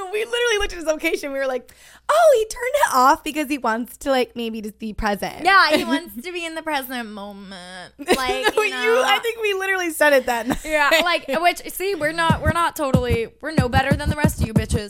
we literally looked at his location. We were like, oh, he turned it off because he wants to like maybe just be present. Yeah, he wants to be in the present moment. Like, I think we literally said it that night. Yeah, like, which, see, we're no better than the rest of you bitches.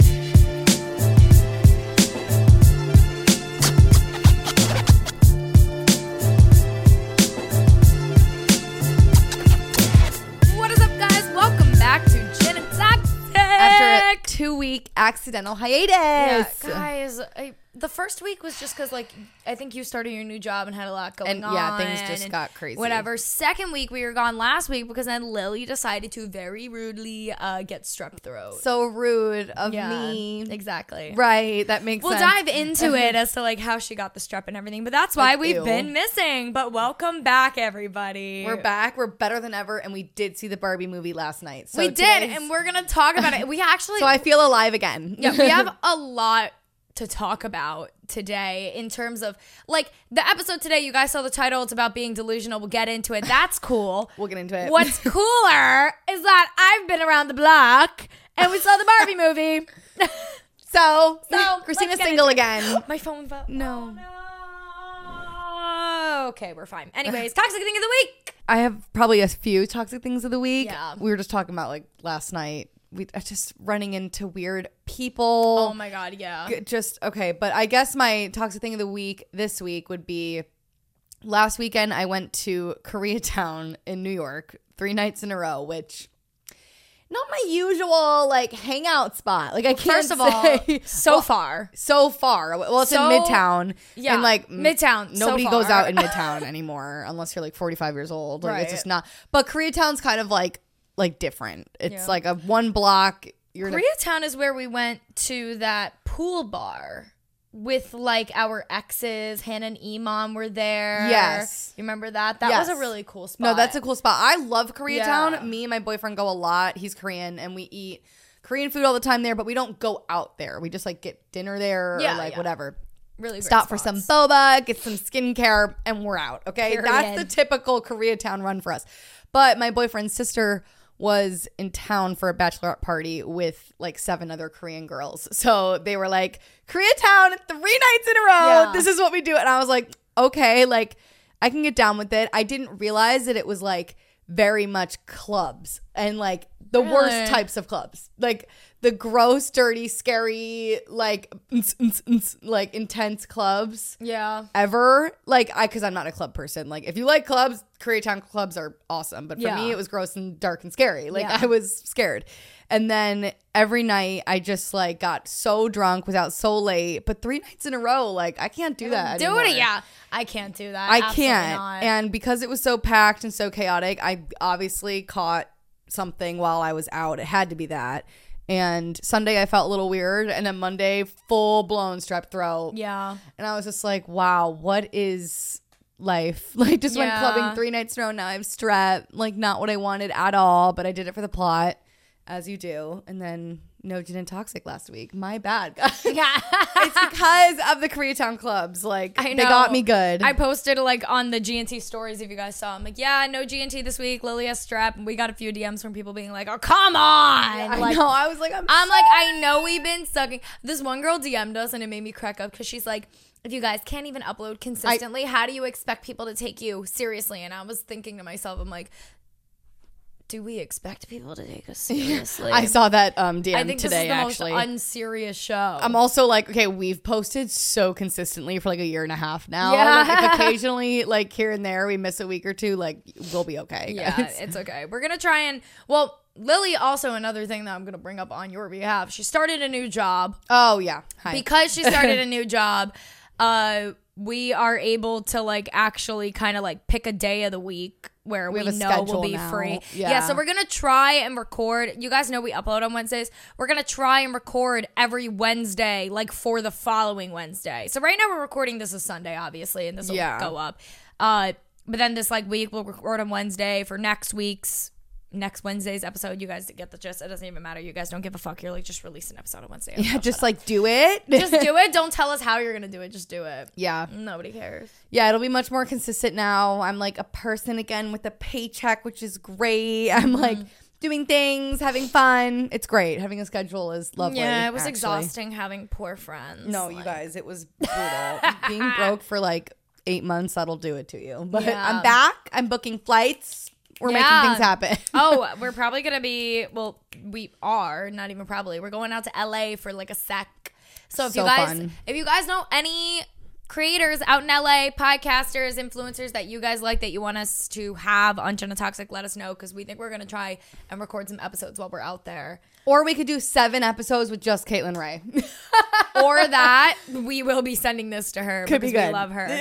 What is up, guys? Welcome back to Gin and Toxic. After a 2-week accidental hiatus. Yeah, guys, the first week was just because, like, I think you started your new job and had a lot going on. Yeah, things just got crazy. Whatever. Second week, we were gone last week because then Lily decided to very rudely get strep throat. So rude of me. Exactly. Right, that makes sense. We'll dive into it as to, like, how she got the strep and everything, but that's why we've been missing. But welcome back, everybody. We're back. We're better than ever, and we did see the Barbie movie last night. So we did, and we're going to talk about it. We actually... So I feel alive again. Yeah, we have a lot to talk about today in terms of, like, the episode today. You guys saw the title. It's about being delusional. We'll get into it. That's cool. We'll get into it. What's cooler is that I've been around the block and we saw the Barbie movie. So Christina's single again. My phone fell. No. Oh, no. Okay, we're fine. Anyways, toxic thing of the week. I have probably a few toxic things of the week. Yeah. We were just talking about, like, last night. We just running into weird people. Oh my God, yeah. Okay, but I guess my toxic thing of the week this week would be last weekend I went to Koreatown in New York 3 nights in a row, which not my usual like hangout spot. Like I can't First of all, so far. Well, it's in Midtown. Yeah, and like Midtown. Nobody goes out in Midtown anymore unless you're like 45 years old. Like it's just not. But Koreatown's kind of like different. It's like a one block. Koreatown is where we went to that pool bar with like our exes. Hannah and Iman were there. Yes. You remember that? That was a really cool spot. No, that's a cool spot. I love Koreatown. Yeah. Me and my boyfriend go a lot. He's Korean and we eat Korean food all the time there, but we don't go out there. We just like get dinner there or like whatever. Really great Stop spots. for some boba, get some skincare, and we're out. Okay. Period. That's the typical Koreatown run for us. But my boyfriend's sister was in town for a bachelorette party with like 7 other Korean girls. So they were like, Koreatown 3 nights in a row. Yeah. This is what we do. And I was like, okay, like I can get down with it. I didn't realize that it was like very much clubs and like the worst types of clubs. Like the gross, dirty, scary, like intense clubs. Yeah. Ever. Like because I'm not a club person. Like if you like clubs, Koreatown clubs are awesome. But for me, it was gross and dark and scary. Like I was scared. And then every night I just like got so drunk, was out so late. But 3 nights in a row, like I can't do that anymore. Yeah. I can't do that. I Absolutely can't. not. And because it was so packed and so chaotic, I obviously caught something while I was out. It had to be that. And Sunday I felt a little weird. And then Monday, full blown strep throat. Yeah. And I was just like, wow, what is life? Like just went clubbing 3 nights in a row. Now I have strep. Like not what I wanted at all, but I did it for the plot, as you do. And then no gin and toxic last week. My bad, guys. Yeah. It's because of the Koreatown clubs. Like they got me good. I posted like on the GNT stories if you guys saw. I'm like, yeah, no GNT this week. Lily has strep. And we got a few DMs from people being like, oh, come on. Yeah, like, I know. I was like, I'm like, I know we've been sucking. This one girl DM'd us and it made me crack up because she's like, if you guys can't even upload consistently, how do you expect people to take you seriously? And I was thinking to myself, I'm like, do we expect people to take us seriously? I saw that DM I think today, this is the actually. most unserious show. I'm also like, okay, we've posted so consistently for like a year and a half now. Yeah. Like, if occasionally, like here and there, we miss a week or two, like we'll be okay. Yeah, guys. it's okay. We're going to try and, well, Lily, also another thing that I'm going to bring up on your behalf. She started a new job. Oh, yeah. Hi. Because she started a new job, we are able to like actually kind of like pick a day of the week where we know we'll be free. Yeah, so we're going to try and record. You guys know we upload on Wednesdays. We're going to try and record every Wednesday, like for the following Wednesday. So right now we're recording this is Sunday, obviously, and this will go up. But then this like week we'll record on Wednesday for next Wednesday's episode. You guys get the gist. It doesn't even matter. You guys don't give a fuck. You're like, just release an episode on Wednesday. Yeah, just like do it. Just do it. Don't tell us how you're going to do it. Just do it. Yeah. Nobody cares. Yeah, it'll be much more consistent now. I'm like a person again with a paycheck, which is great. I'm like doing things, having fun. It's great. Having a schedule is lovely. Yeah, it was exhausting having poor friends. No, you guys, it was brutal. Being broke for like 8 months, that'll do it to you. But I'm back. I'm booking flights. We're making things happen. Oh, we're probably going to be, well, we are, not even probably. We're going out to LA for like a sec. So if you guys know any creators out in LA, podcasters, influencers that you guys like that you want us to have on Jenna Toxic, let us know, because we think we're going to try and record some episodes while we're out there. Or we could do 7 episodes with just Caitlin Ray. Or that. We will be sending this to her because we love her.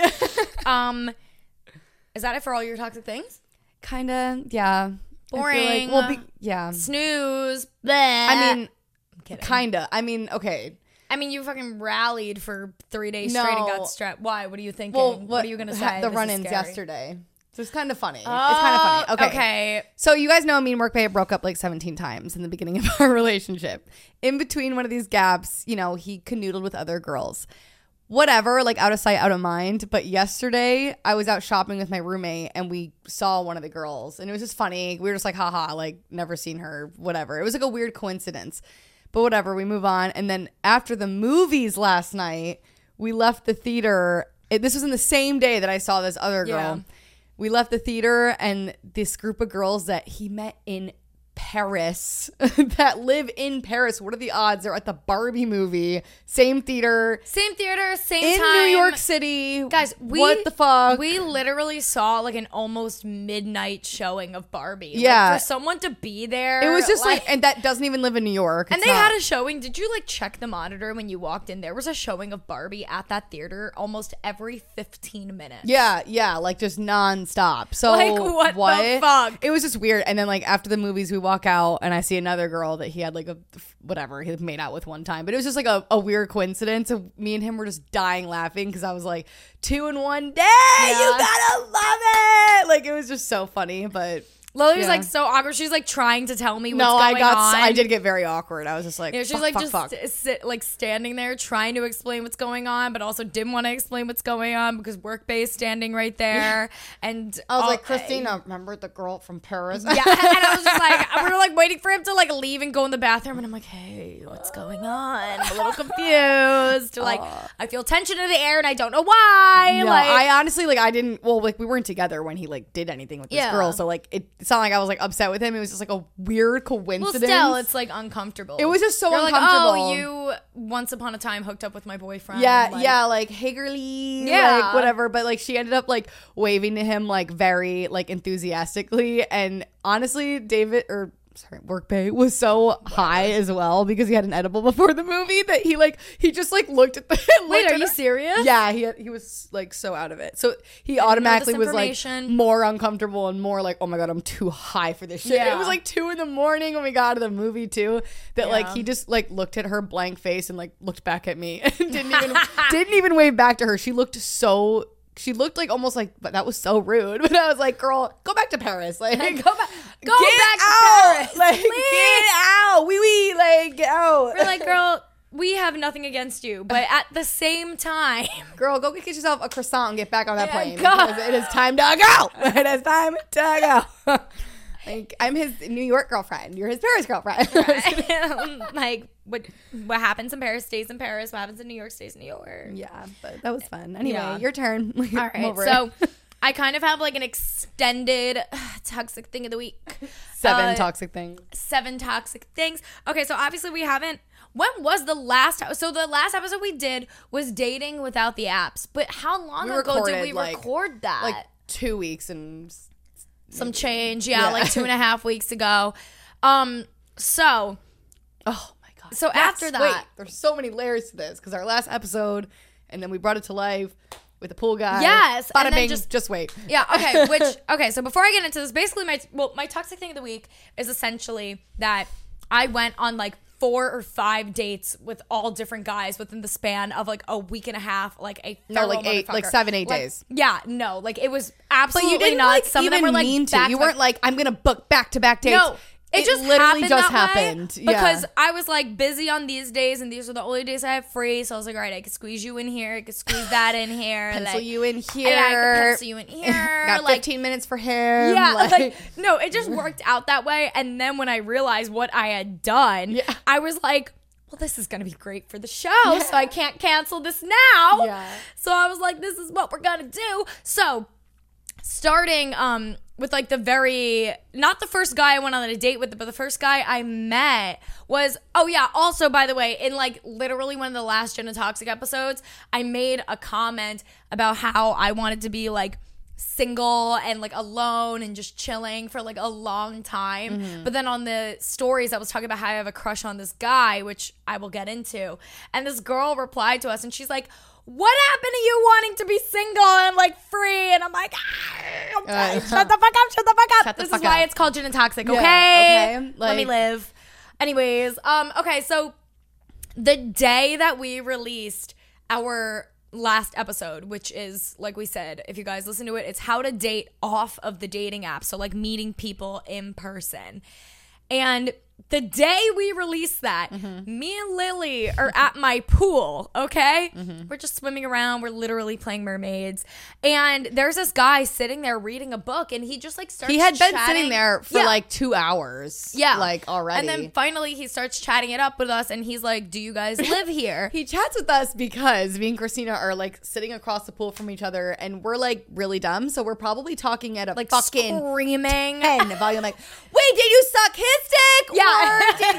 Is that it for all your toxic things? Kinda, yeah. Boring. Yeah. Snooze. Bleh. I mean, kinda. I mean, okay. I mean, you fucking rallied for 3 days straight and got strapped. Why? What are you thinking? Well, what are you going to say? The run-ins yesterday. So it's kind of funny. Oh, it's kind of funny. Okay. So you guys know me and Workbay broke up like 17 times in the beginning of our relationship. In between one of these gaps, you know, he canoodled with other girls. Whatever, like out of sight, out of mind. But yesterday, I was out shopping with my roommate and we saw one of the girls. And it was just funny. We were just like, haha, like never seen her, whatever. It was like a weird coincidence. But whatever, we move on. And then after the movies last night, we left the theater. This was in the same day that I saw this other girl. Yeah. We left the theater and this group of girls that he met in Paris that live in Paris. What are the odds? They're at the Barbie movie. Same theater. Same time. In New York City. Guys, what the fuck? We literally saw like an almost midnight showing of Barbie. Yeah. Like, for someone to be there. It was just like, and that doesn't even live in New York. And they had a showing. Did you like check the monitor when you walked in? There was a showing of Barbie at that theater almost every 15 minutes. Yeah. Like just nonstop. So like what the fuck? It was just weird. And then like after the movies, we walk out and I see another girl that he had like he made out with one time, but it was just like a weird coincidence. So me and him were just dying laughing because I was like, 2 in 1 day, you gotta love it. Like it was just so funny. But Lily was like so awkward. She's like trying to tell me what's going on. I did get very awkward. I was just like, she's like standing there trying to explain what's going on, but also didn't want to explain what's going on because Workbay is standing right there. And I was like, Christina, remember the girl from Paris? Yeah, and I was just like, we were like waiting for him to like leave and go in the bathroom, and I'm like, hey, what's going on? I'm a little confused. Like, I feel tension in the air, and I don't know why. No, I honestly I didn't. Well, like we weren't together when he like did anything with this girl, so like it's not like I was like upset with him. It was just like a weird coincidence. Well, still, it's like uncomfortable. It was just so uncomfortable. Like, oh, you once upon a time hooked up with my boyfriend. Yeah, like hey girly, like whatever. But like she ended up like waving to him like very like enthusiastically, and honestly, Workbay was so high as well because he had an edible before the movie that he just like looked at the. Wait, are you serious? Yeah, he was like so out of it. So he automatically was like more uncomfortable and more like, oh my god, I'm too high for this shit. Yeah. It was like 2 a.m. when we got to the movie too. That like he just like looked at her blank face and like looked back at me and didn't even wave back to her. She looked like almost like, but that was so rude. But I was like, girl, go back to Paris. Like, go back to Paris. Like, get out. Like, get out. We're like, girl, we have nothing against you. But at the same time, girl, go get yourself a croissant and get back on that plane. Because it is time to go. It is time to go. Like, I'm his New York girlfriend. You're his Paris girlfriend. Right. Like, what happens in Paris stays in Paris. What happens in New York stays in New York. Yeah, but that was fun. Anyway, your turn. All right. So I kind of have like an extended toxic thing of the week. 7 toxic things. 7 toxic things. Okay, so obviously we haven't. When was the last? So the last episode we did was dating without the apps. But how long ago did we record that? Like 2 weeks and some change. Yeah, like 2.5 weeks ago. So. Oh. So after that, wait, there's so many layers to this because our last episode, and then we brought it to life with the pool guy. Yes, bada bing. Just wait. Yeah. Okay. Okay. So before I get into this, basically my toxic thing of the week is essentially that I went on like 4 or 5 dates with all different guys within the span of like a week and a half. Like a like 7-8 days. Yeah. No. Like it was absolutely but you didn't nuts. Like, some even of them were like mean to. You weren't like I'm gonna book back-to-back dates. No. It just literally just happened because I was like busy on these days, and these are the only days I have free. So I was like, all right, I could squeeze you in here, I could squeeze that in here, pencil you in here, I could pencil you in here. Got 15 minutes for him. Yeah, no, it just worked out that way. And then when I realized what I had done, I was like, well, this is going to be great for the show, so I can't cancel this now. Yeah. So I was like, this is what we're going to do. So starting with like the not the first guy I went on a date with, but the first guy I met was, also, by the way, in like literally one of the last Gin and Toxic episodes, I made a comment about how I wanted to be like single and like alone and just chilling for like a long time. But then on the stories I was talking about how I have a crush on this guy, which I will get into, and this girl replied to us and she's like, what happened to you wanting to be single and like free? And I'm like, shut the fuck up. This is why it's called Gin and Toxic, okay? Okay. Let me live. Anyways, okay, so the day that we released our last episode, which is, like we said, if you guys listen to it, it's how to date off of the dating app. So like meeting people in person. And the day we released that, me and Lily are at my pool, okay? We're just swimming around. We're literally playing mermaids. And there's this guy sitting there reading a book, and he just like starts He had been sitting there for like 2 hours. Yeah. Like already. And then finally he starts chatting it up with us, and he's like, do you guys live here? He chats with us because me and Christina are like sitting across the pool from each other, and we're like really dumb. So we're probably talking at a like fucking screaming 10 volume, like, wait, did you suck his dick? Yeah. Or did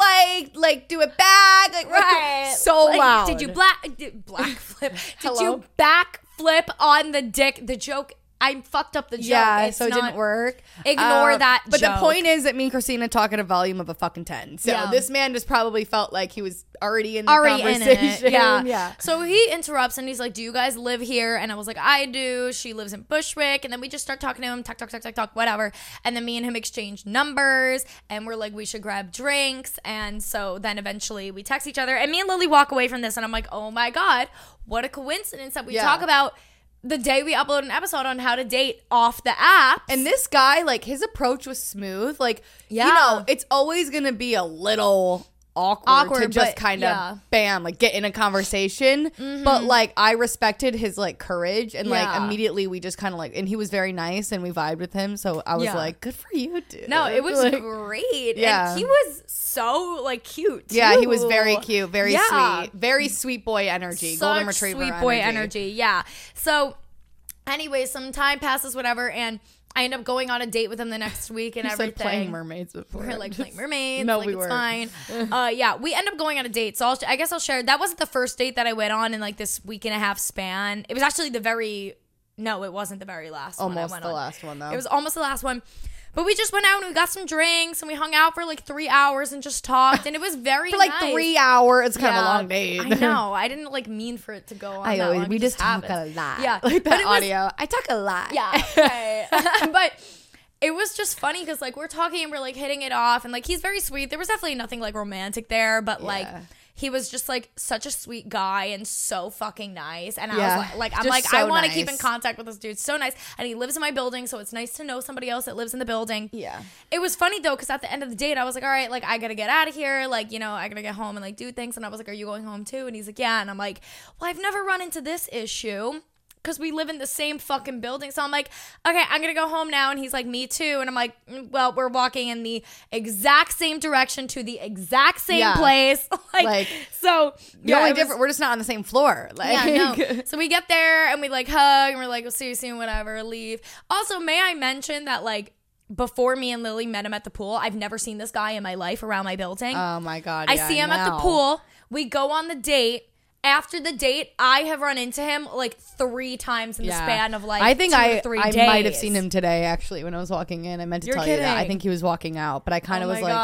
he like do it back? Like, right. So like, loud. Did you black flip? Did you back flip on the dick? The joke, I fucked up the joke. Yeah, so it didn't work. Ignore that But joke. the point is that me and Christina talk at a volume of a fucking 10. So this man just probably felt like he was already in the conversation. In it. Yeah. So he interrupts and he's like, do you guys live here? And I was like, I do. She lives in Bushwick. And then we just start talking to him, talk, whatever. And then me and him exchanged numbers, and we're like, we should grab drinks. And so then eventually we text each other, and me and Lily walk away from this, and I'm like, oh my God, what a coincidence that we talk about the day we upload an episode on how to date off the app. And this guy, like, his approach was smooth. Like, you know, it's always going to be a little awkward to just kind of bam, like get in a conversation. But like I respected his like courage, and like immediately we just kind of like, and he was very nice and we vibed with him. So I was like, good for you, dude. No, it was like, great. Yeah. And he was so like cute too. Yeah, he was very cute, very sweet, very sweet boy energy. Such golden retriever sweet boy energy. Yeah. So anyway, some time passes, whatever, and I end up going on a date with him the next week and everything. Said playing mermaids before. We're like playing mermaids. No, like, we it's weren't. Fine. Yeah, we end up going on a date. So I guess I'll share. That wasn't the first date that I went on in like this week and a half span. It was actually no, it wasn't the very last one. Almost the last one though. It was almost the last one. But we just went out and we got some drinks and we hung out for like 3 hours and just talked, and it was very for like nice. 3 hours. It's kind of a long date. I know. I didn't like mean for it to go on that long. We just talk a lot. Yeah, like that audio. I talk a lot. Yeah, okay. But it was just funny because like we're talking and we're like hitting it off, and like he's very sweet. There was definitely nothing like romantic there, but like he was just like such a sweet guy and so fucking nice. And I was like I'm like, so I want to keep in contact with this dude. So nice. And he lives in my building, so it's nice to know somebody else that lives in the building. Yeah. It was funny though, because at the end of the date, I was like, all right, like I gotta get out of here. Like, you know, I gotta get home and like do things. And I was like, are you going home too? And he's like, yeah. And I'm like, well, I've never run into this issue because we live in the same fucking building. So I'm like, okay, I'm gonna go home now. And he's like, me too. And I'm like, well, we're walking in the exact same direction to the exact same place. like so the only difference, we're just not on the same floor. Like, no. So we get there and we like hug and we're like, we'll see you soon, whatever, leave. Also, may I mention that like before me and Lily met him at the pool, I've never seen this guy in my life around my building. Oh my God. I see him at the pool. We go on the date. After the date, I have run into him like 3 times in the span of like I think 2 to 3 days. I might have seen him today actually when I was walking in. I meant to tell you that. I think he was walking out, but I kind of was like,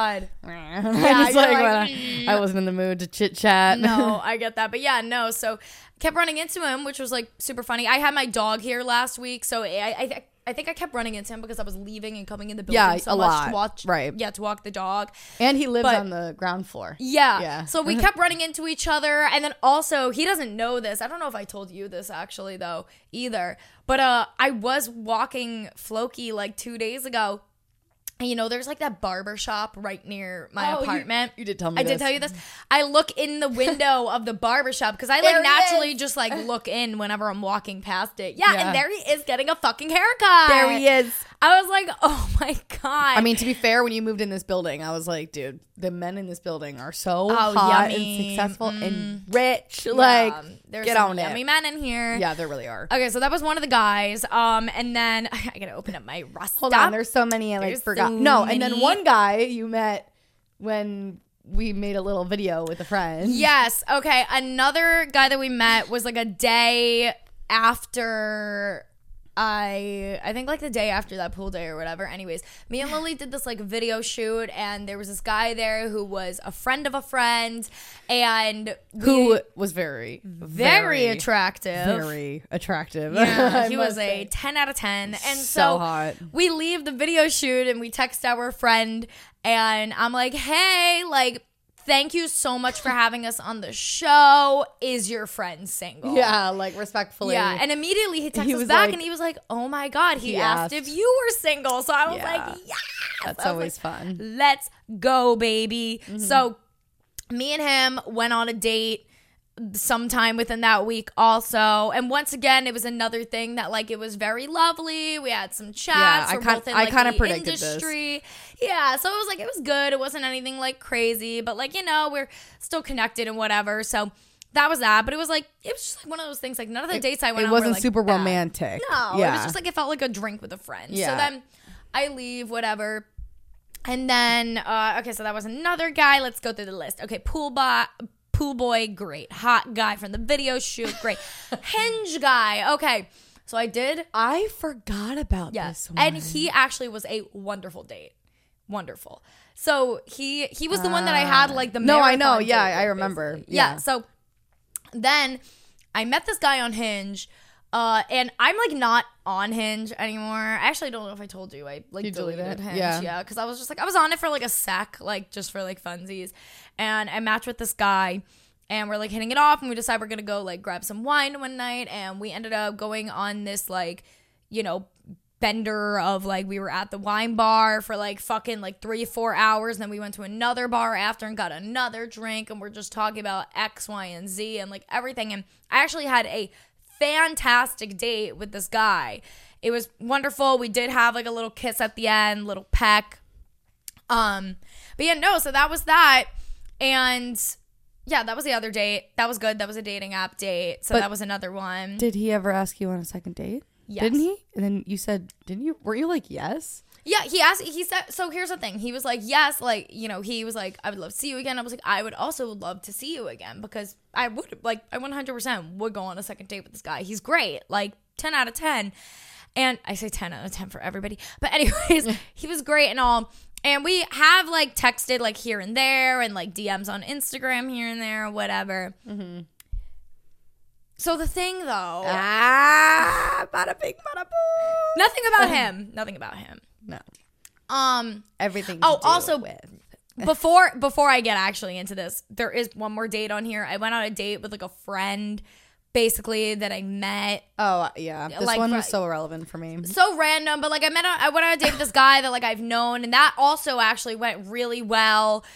I wasn't in the mood to chit chat. No, I get that. But yeah, no. So kept running into him, which was like super funny. I had my dog here last week, so I think I kept running into him because I was leaving and coming in the building so much to watch, to walk the dog. And he lives on the ground floor. Yeah. So we kept running into each other. And then also, he doesn't know this. I don't know if I told you this actually, though, either. But I was walking Floki like 2 days ago. And there's like that barber shop right near my apartment. You did tell me I did tell you this. I look in the window of the barber shop because I like naturally just like look in whenever I'm walking past it. Yeah, and there he is getting a fucking haircut. There he is. I was like, oh my God. I mean, to be fair, when you moved in this building, I was like, dude, the men in this building are so hot yummy. and successful and rich. Like, there's get some on yummy it. men in here. Yeah, there really are. Okay, so that was one of the guys. And then I gotta open up my Rust. Hold on, there's so many I forgot. And then one guy you met when we made a little video with a friend. Yes. Okay. Another guy that we met was like a day after. I think like the day after that pool day or whatever. Anyways, me and Lily did this like video shoot, and there was this guy there who was a friend of a friend, and who was very attractive. Very attractive. Yeah, he was a 10 out of 10. And so hot. We leave the video shoot and we text our friend, and I'm like, hey, like, thank you so much for having us on the show. Is your friend single? Yeah, like respectfully. Yeah, and immediately he texted us back and he was like, oh my God, he asked if you were single. So I was like, yes. That's always fun. Let's go, baby. Mm-hmm. So me and him went on a date sometime within that week also, and once again it was another thing that like it was very lovely. We had some chats. I kind of predicted industry. Yeah, so it was good. It wasn't anything like crazy, but like we're still connected and whatever. So that was that. But it was just like one of those things. Like none of the dates I went on wasn't were, like, super romantic. No, it was just like it felt like a drink with a friend. Yeah. So then I leave, whatever. And then okay, so that was another guy. Let's go through the list. Okay, Pool boy, great. Hot guy from the video shoot, great. Hinge guy, okay. So I forgot about this one. And he actually was a wonderful date. Wonderful. So he was the one that I had like the marathon. No, I know. Yeah, I remember. Yeah. So then I met this guy on Hinge. And I'm like not on Hinge anymore. I actually don't know if I told you. I like deleted Hinge. Yeah. Because I was just like, I was on it for like a sec, like just for like funsies. And I matched with this guy and we're like hitting it off, and we decided we're going to go like grab some wine one night. And we ended up going on this like, bender of like, we were at the wine bar for like fucking like 3-4 hours. And then we went to another bar after and got another drink. And we're just talking about X, Y, and Z and like everything. And I actually had a fantastic date with this guy. It was wonderful. We did have like a little kiss at the end, little peck. But yeah, no, so that was that. And yeah, that was the other date. That was good. That was a dating app date. So that was another one. Did he ever ask you on a second date? Yes. Didn't he? And then you said, didn't you? Were you like, yes? Yeah, he said, so here's the thing. He was like, yes, like, he was like, I would love to see you again. I was like, I would also love to see you again because I would, like, I 100% would go on a second date with this guy. He's great. Like, 10 out of 10. And I say 10 out of 10 for everybody. But anyways, he was great and all. And we have, like, texted, like, here and there and, like, DMs on Instagram here and there or whatever. Mm-hmm. So the thing, though. Bada bing, bada boom. Nothing about him. Nothing about him. No. Everything to do also with. before I get actually into this, there is one more date on here. I went on a date with, like, a friend, basically, that I met. Oh, yeah. This like, one was so irrelevant for me. So random, but, like, I went on a date with this guy that, like, I've known, and that also actually went really well.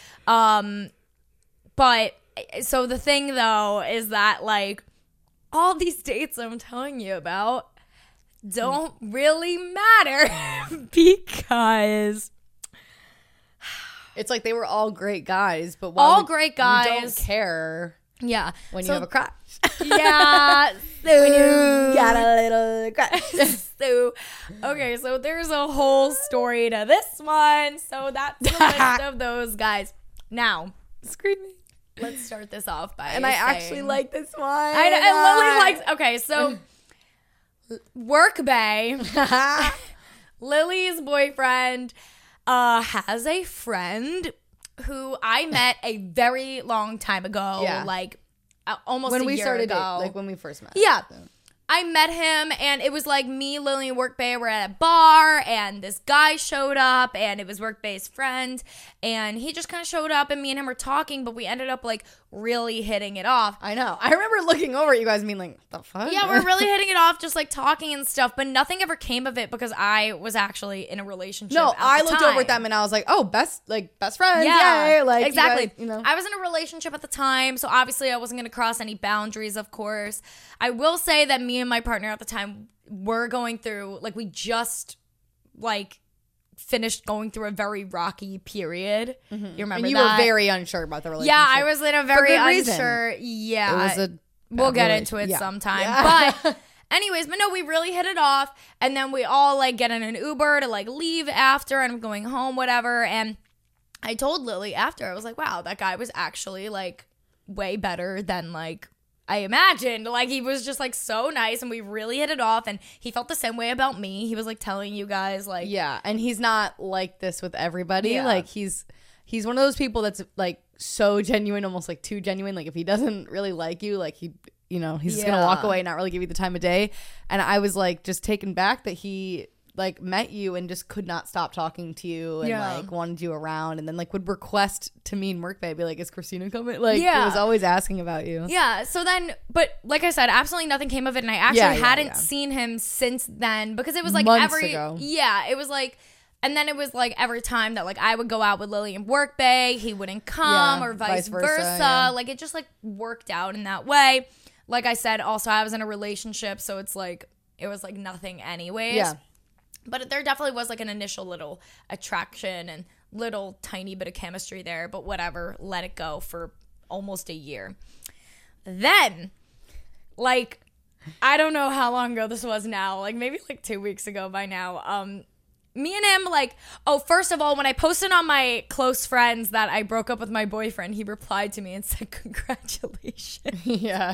But, so the thing, though, is that, like, all these dates I'm telling you about don't really matter because it's like they were all great guys, but all great guys, you don't care. Yeah, when you have a crush. Yeah, when you got a little crush. So there's a whole story to this one. So that's the list of those guys. Now, screaming. Let's start this off by I actually like this one. I Lily likes. Okay, so Work Bay. Lily's boyfriend has a friend who I met a very long time ago. Yeah. Like almost when a year ago. Like when we first met. Yeah. I met him, and it was like me, Lily, and Work Bay were at a bar, and this guy showed up, and it was Work Bay's friend, and he just kind of showed up, and me and him were talking, but we ended up like really hitting it off. I know. I remember looking over at you guys being like, the fuck? Yeah, we're really hitting it off, just like talking and stuff, but nothing ever came of it because I was actually in a relationship. No, I looked over at them and I was like, oh, best friends. Yeah, like, exactly. You guys, I was in a relationship at the time, so obviously I wasn't going to cross any boundaries, of course. I will say that me and my partner at the time were going through, like, we just, like, finished going through a very rocky period. You remember and you that? were very unsure about the relationship. Yeah, I was in a very unsure. Yeah, we'll get into it sometime. Yeah. But anyways, but no, we really hit it off, and then we all like get in an Uber to like leave after, and I'm going home, whatever. And I told Lily after, I was like, wow, that guy was actually like way better than like I imagined. Like, he was just like so nice, and we really hit it off, and he felt the same way about me. He was like telling you guys like, yeah, and he's not like this with everybody. Yeah. Like he's one of those people that's like so genuine, almost like too genuine. Like if he doesn't really like you, like he's just gonna walk away and not really give you the time of day. And I was like just taken back that he like met you and just could not stop talking to you and like wanted you around, and then like would request to meet in Work Bay, be like, is Christina coming? Like he was always asking about you. Yeah. So then, but like I said, absolutely nothing came of it, and I actually hadn't seen him since then because it was like months ago. Yeah, it was like. And then it was like every time that like I would go out with Lily in Work Bay, he wouldn't come or vice versa. Yeah. Like it just like worked out in that way. Like I said, also I was in a relationship, so it's like it was like nothing anyways. Yeah. But there definitely was like an initial little attraction and little tiny bit of chemistry there, but whatever, let it go for almost a year. Then, like, I don't know how long ago this was now, like maybe like 2 weeks ago by now, me and him, like, first of all, when I posted on my close friends that I broke up with my boyfriend, he replied to me and said, congratulations. Yeah.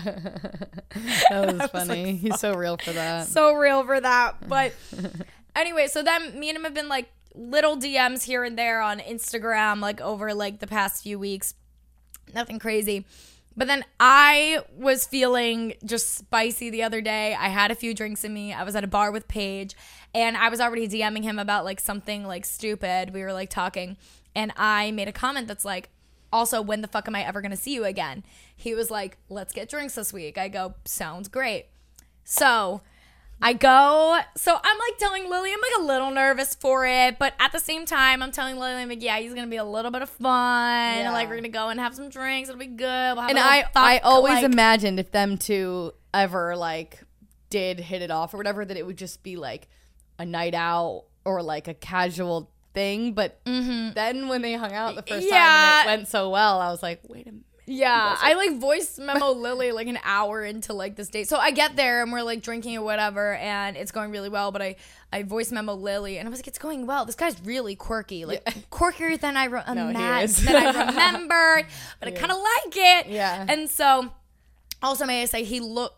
That was funny. Like, he's so real for that. So real for that. But anyway, so then me and him have been, like, little DMs here and there on Instagram, like, over, like, the past few weeks. Nothing crazy. But then I was feeling just spicy the other day. I had a few drinks in me. I was at a bar with Paige, and I was already DMing him about like something like stupid. We were like talking, and I made a comment that's like, also, when the fuck am I ever going to see you again? He was like, let's get drinks this week. I go, sounds great. So I go, so I'm like telling Lily, I'm like a little nervous for it, but at the same time, I'm telling Lily, I'm like, yeah, he's gonna be a little bit of fun. Yeah. Like, we're gonna go and have some drinks. It'll be good. We'll have and I always imagined if them two ever like did hit it off or whatever, that it would just be like a night out or like a casual thing. But then when they hung out the first time and it went so well, I was like, wait a minute. Yeah, I like voice memo Lily like an hour into like this date. So I get there and we're like drinking or whatever, and it's going really well. But I voice memo Lily and I was like, it's going well. This guy's really quirky, like quirkier than I remembered, but I kind of like it. Yeah. And so, also may I say, he looks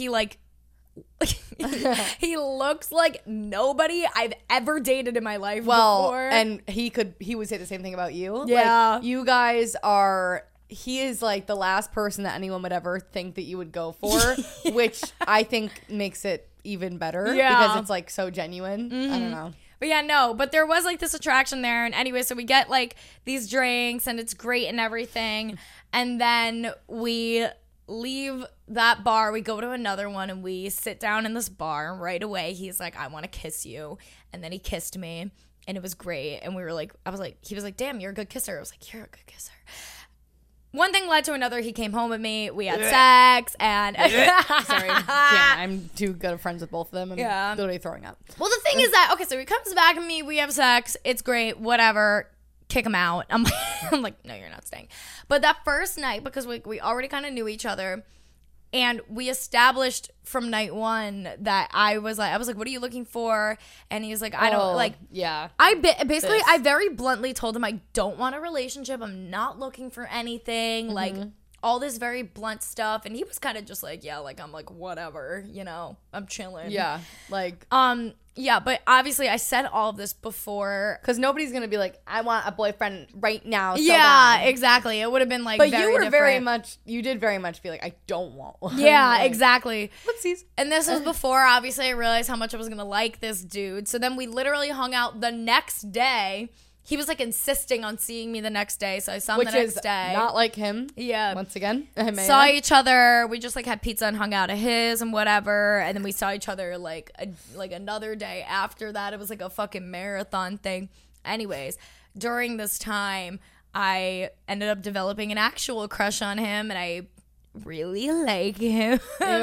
like nobody I've ever dated in my life before. And he would say the same thing about you. Yeah, like, you guys are. He is like the last person that anyone would ever think that you would go for, which I think makes it even better because it's like so genuine. I don't know. But yeah, no, but there was like this attraction there. And anyway, so we get like these drinks and it's great and everything. And then we leave that bar, we go to another one, and we sit down in this bar. And right away, he's like, I want to kiss you. And then he kissed me and it was great. And we were like, he was like, damn, you're a good kisser. I was like, you're a good kisser. One thing led to another. He came home with me. We had sex, and sorry, I'm too good of friends with both of them. I'm literally throwing up. Well, the thing is that so he comes back and me. We have sex. It's great. Whatever. Kick him out. I'm like, no, you're not staying. But that first night, because we already kind of knew each other, and we established from night one that I was like, what are you looking for? And he was like, I don't like. Yeah. I very bluntly told him I don't want a relationship. I'm not looking for anything. Like all this very blunt stuff. And he was kind of just like, yeah, like I'm like, whatever, I'm chilling. Yeah. Like, yeah, but obviously I said all of this before. Because nobody's going to be like, I want a boyfriend right now. So yeah, bad. Exactly. It would have been like, but you did very much feel like, I don't want one. Yeah, like, exactly. Whoopsies. And this was before, obviously, I realized how much I was going to like this dude. So then we literally hung out the next day. he was like insisting on seeing me the next day, so I saw him the next day. Not like him. Yeah. Once again, saw each other. We just like had pizza and hung out at his and whatever, and then we saw each other like another day after that. It was like a fucking marathon thing. Anyways, during this time, I ended up developing an actual crush on him, and I really like him.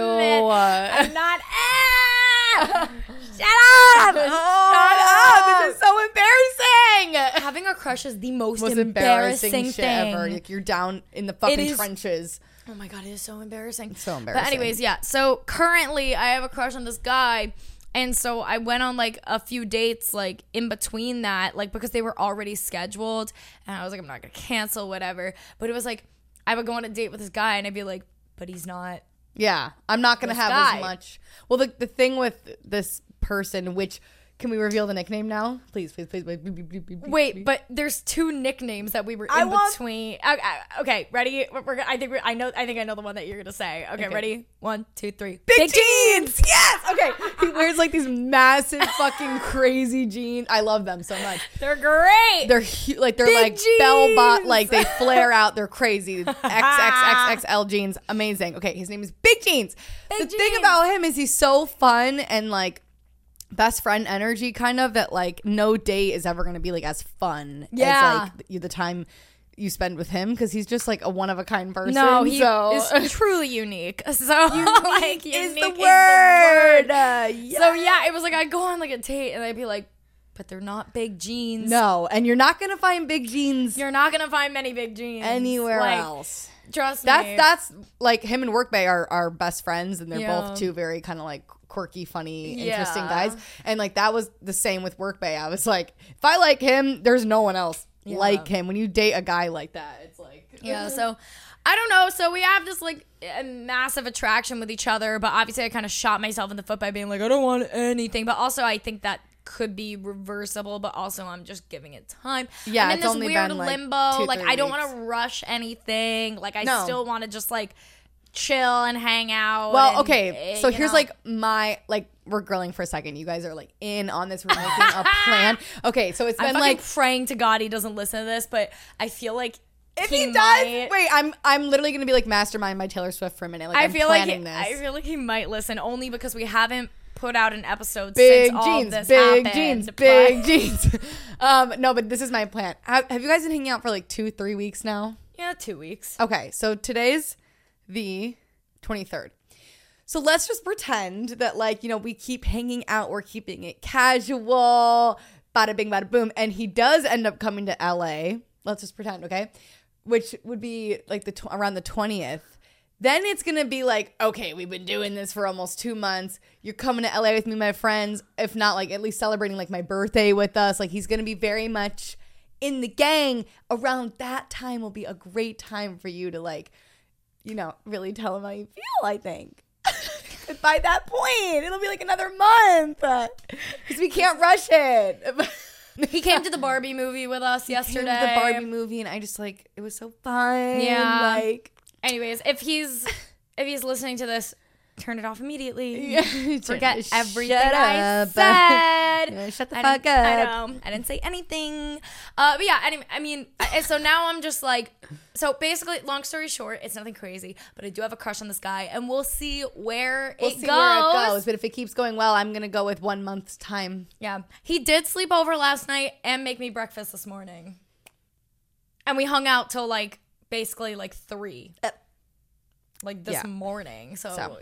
I'm not. Shut up! Shut up! This is so embarrassing. Having a crush is the most embarrassing shit thing ever. Like, you're down in the fucking trenches. Oh my God, it is so embarrassing. So embarrassing. But anyways, yeah. So currently, I have a crush on this guy. And so I went on like a few dates like in between that, like because they were already scheduled. And I was like, I'm not going to cancel, whatever. But it was like, I would go on a date with this guy and I'd be like, but he's not. Yeah, I'm not going to have as much. Well, the thing with this person, which... Can we reveal the nickname now? Please. Wait, but there's 2 nicknames that we were in between. Okay, ready? I think I know the one that you're gonna say. Okay, ready? 1, 2, 3. Big jeans. Yes. Okay. He wears like these massive fucking crazy jeans. I love them so much. They're great. They're like bell bot. Like they flare out. They're crazy. XXXXL jeans. Amazing. Okay, his name is Big Jeans. The thing about him is he's so fun and like. Best friend energy kind of that like no date is ever going to be like as fun as like the time you spend with him because he's just like a one-of-a-kind person. No, he is truly unique. So unique is the word. So yeah, it was like I'd go on like a date and I'd be like, but they're not big jeans. No, and you're not going to find big jeans. You're not going to find many big jeans anywhere else. Trust me. That's like him and Workbay are best friends and they're both 2 very kind of like quirky, funny, interesting guys. And like that was the same with Workbay. I was like, if I like him, there's no one else like him. When you date a guy like that, it's like so I don't know. So we have this like a massive attraction with each other, but obviously I kind of shot myself in the foot by being like, I don't want anything. But also I think that could be reversible, but also I'm just giving it time. Yeah, I'm in it's this only weird been limbo. Like I don't want to rush anything. Like I still want to just like chill and hang out. Well, okay. So here's like my like we're grilling for a second. You guys are like in on this. We're making a plan. Okay, so it's been like praying to God he doesn't listen to this, but I feel like if he does, wait, I'm literally gonna be like mastermind by Taylor Swift for a minute. Like I feel like he might listen only because we haven't put out an episode since all this happened. Big jeans. No, but this is my plan. Have you guys been hanging out for like 2-3 weeks now? Yeah, 2 weeks. Okay, so today's the 23rd. So let's just pretend that like, you know, we keep hanging out. We're keeping it casual. Bada bing, bada boom. And he does end up coming to LA. Let's just pretend, okay? Which would be like around the 20th. Then it's going to be like, okay, we've been doing this for almost 2 months. You're coming to LA with me, my friends. If not, like, at least celebrating, like, my birthday with us. Like, he's going to be very much in the gang. Around that time will be a great time for you to, like, you know, really tell him how you feel, I think. By that point, it'll be, like, another month. Because we can't rush it. He came to the Barbie movie with us yesterday. He came to the Barbie movie, and I just, like, it was so fun. Yeah. Like... Anyways, if he's listening to this, turn it off immediately. Yeah. Forget everything I said. Yeah, shut the fuck up. I know. I didn't say anything. But yeah, anyway, I mean, so now I'm just like, so basically, long story short, it's nothing crazy, but I do have a crush on this guy, and we'll see where it goes. But if it keeps going well, I'm going to go with 1 month's time. Yeah. He did sleep over last night and make me breakfast this morning. And we hung out till like, basically like 3 like this morning, so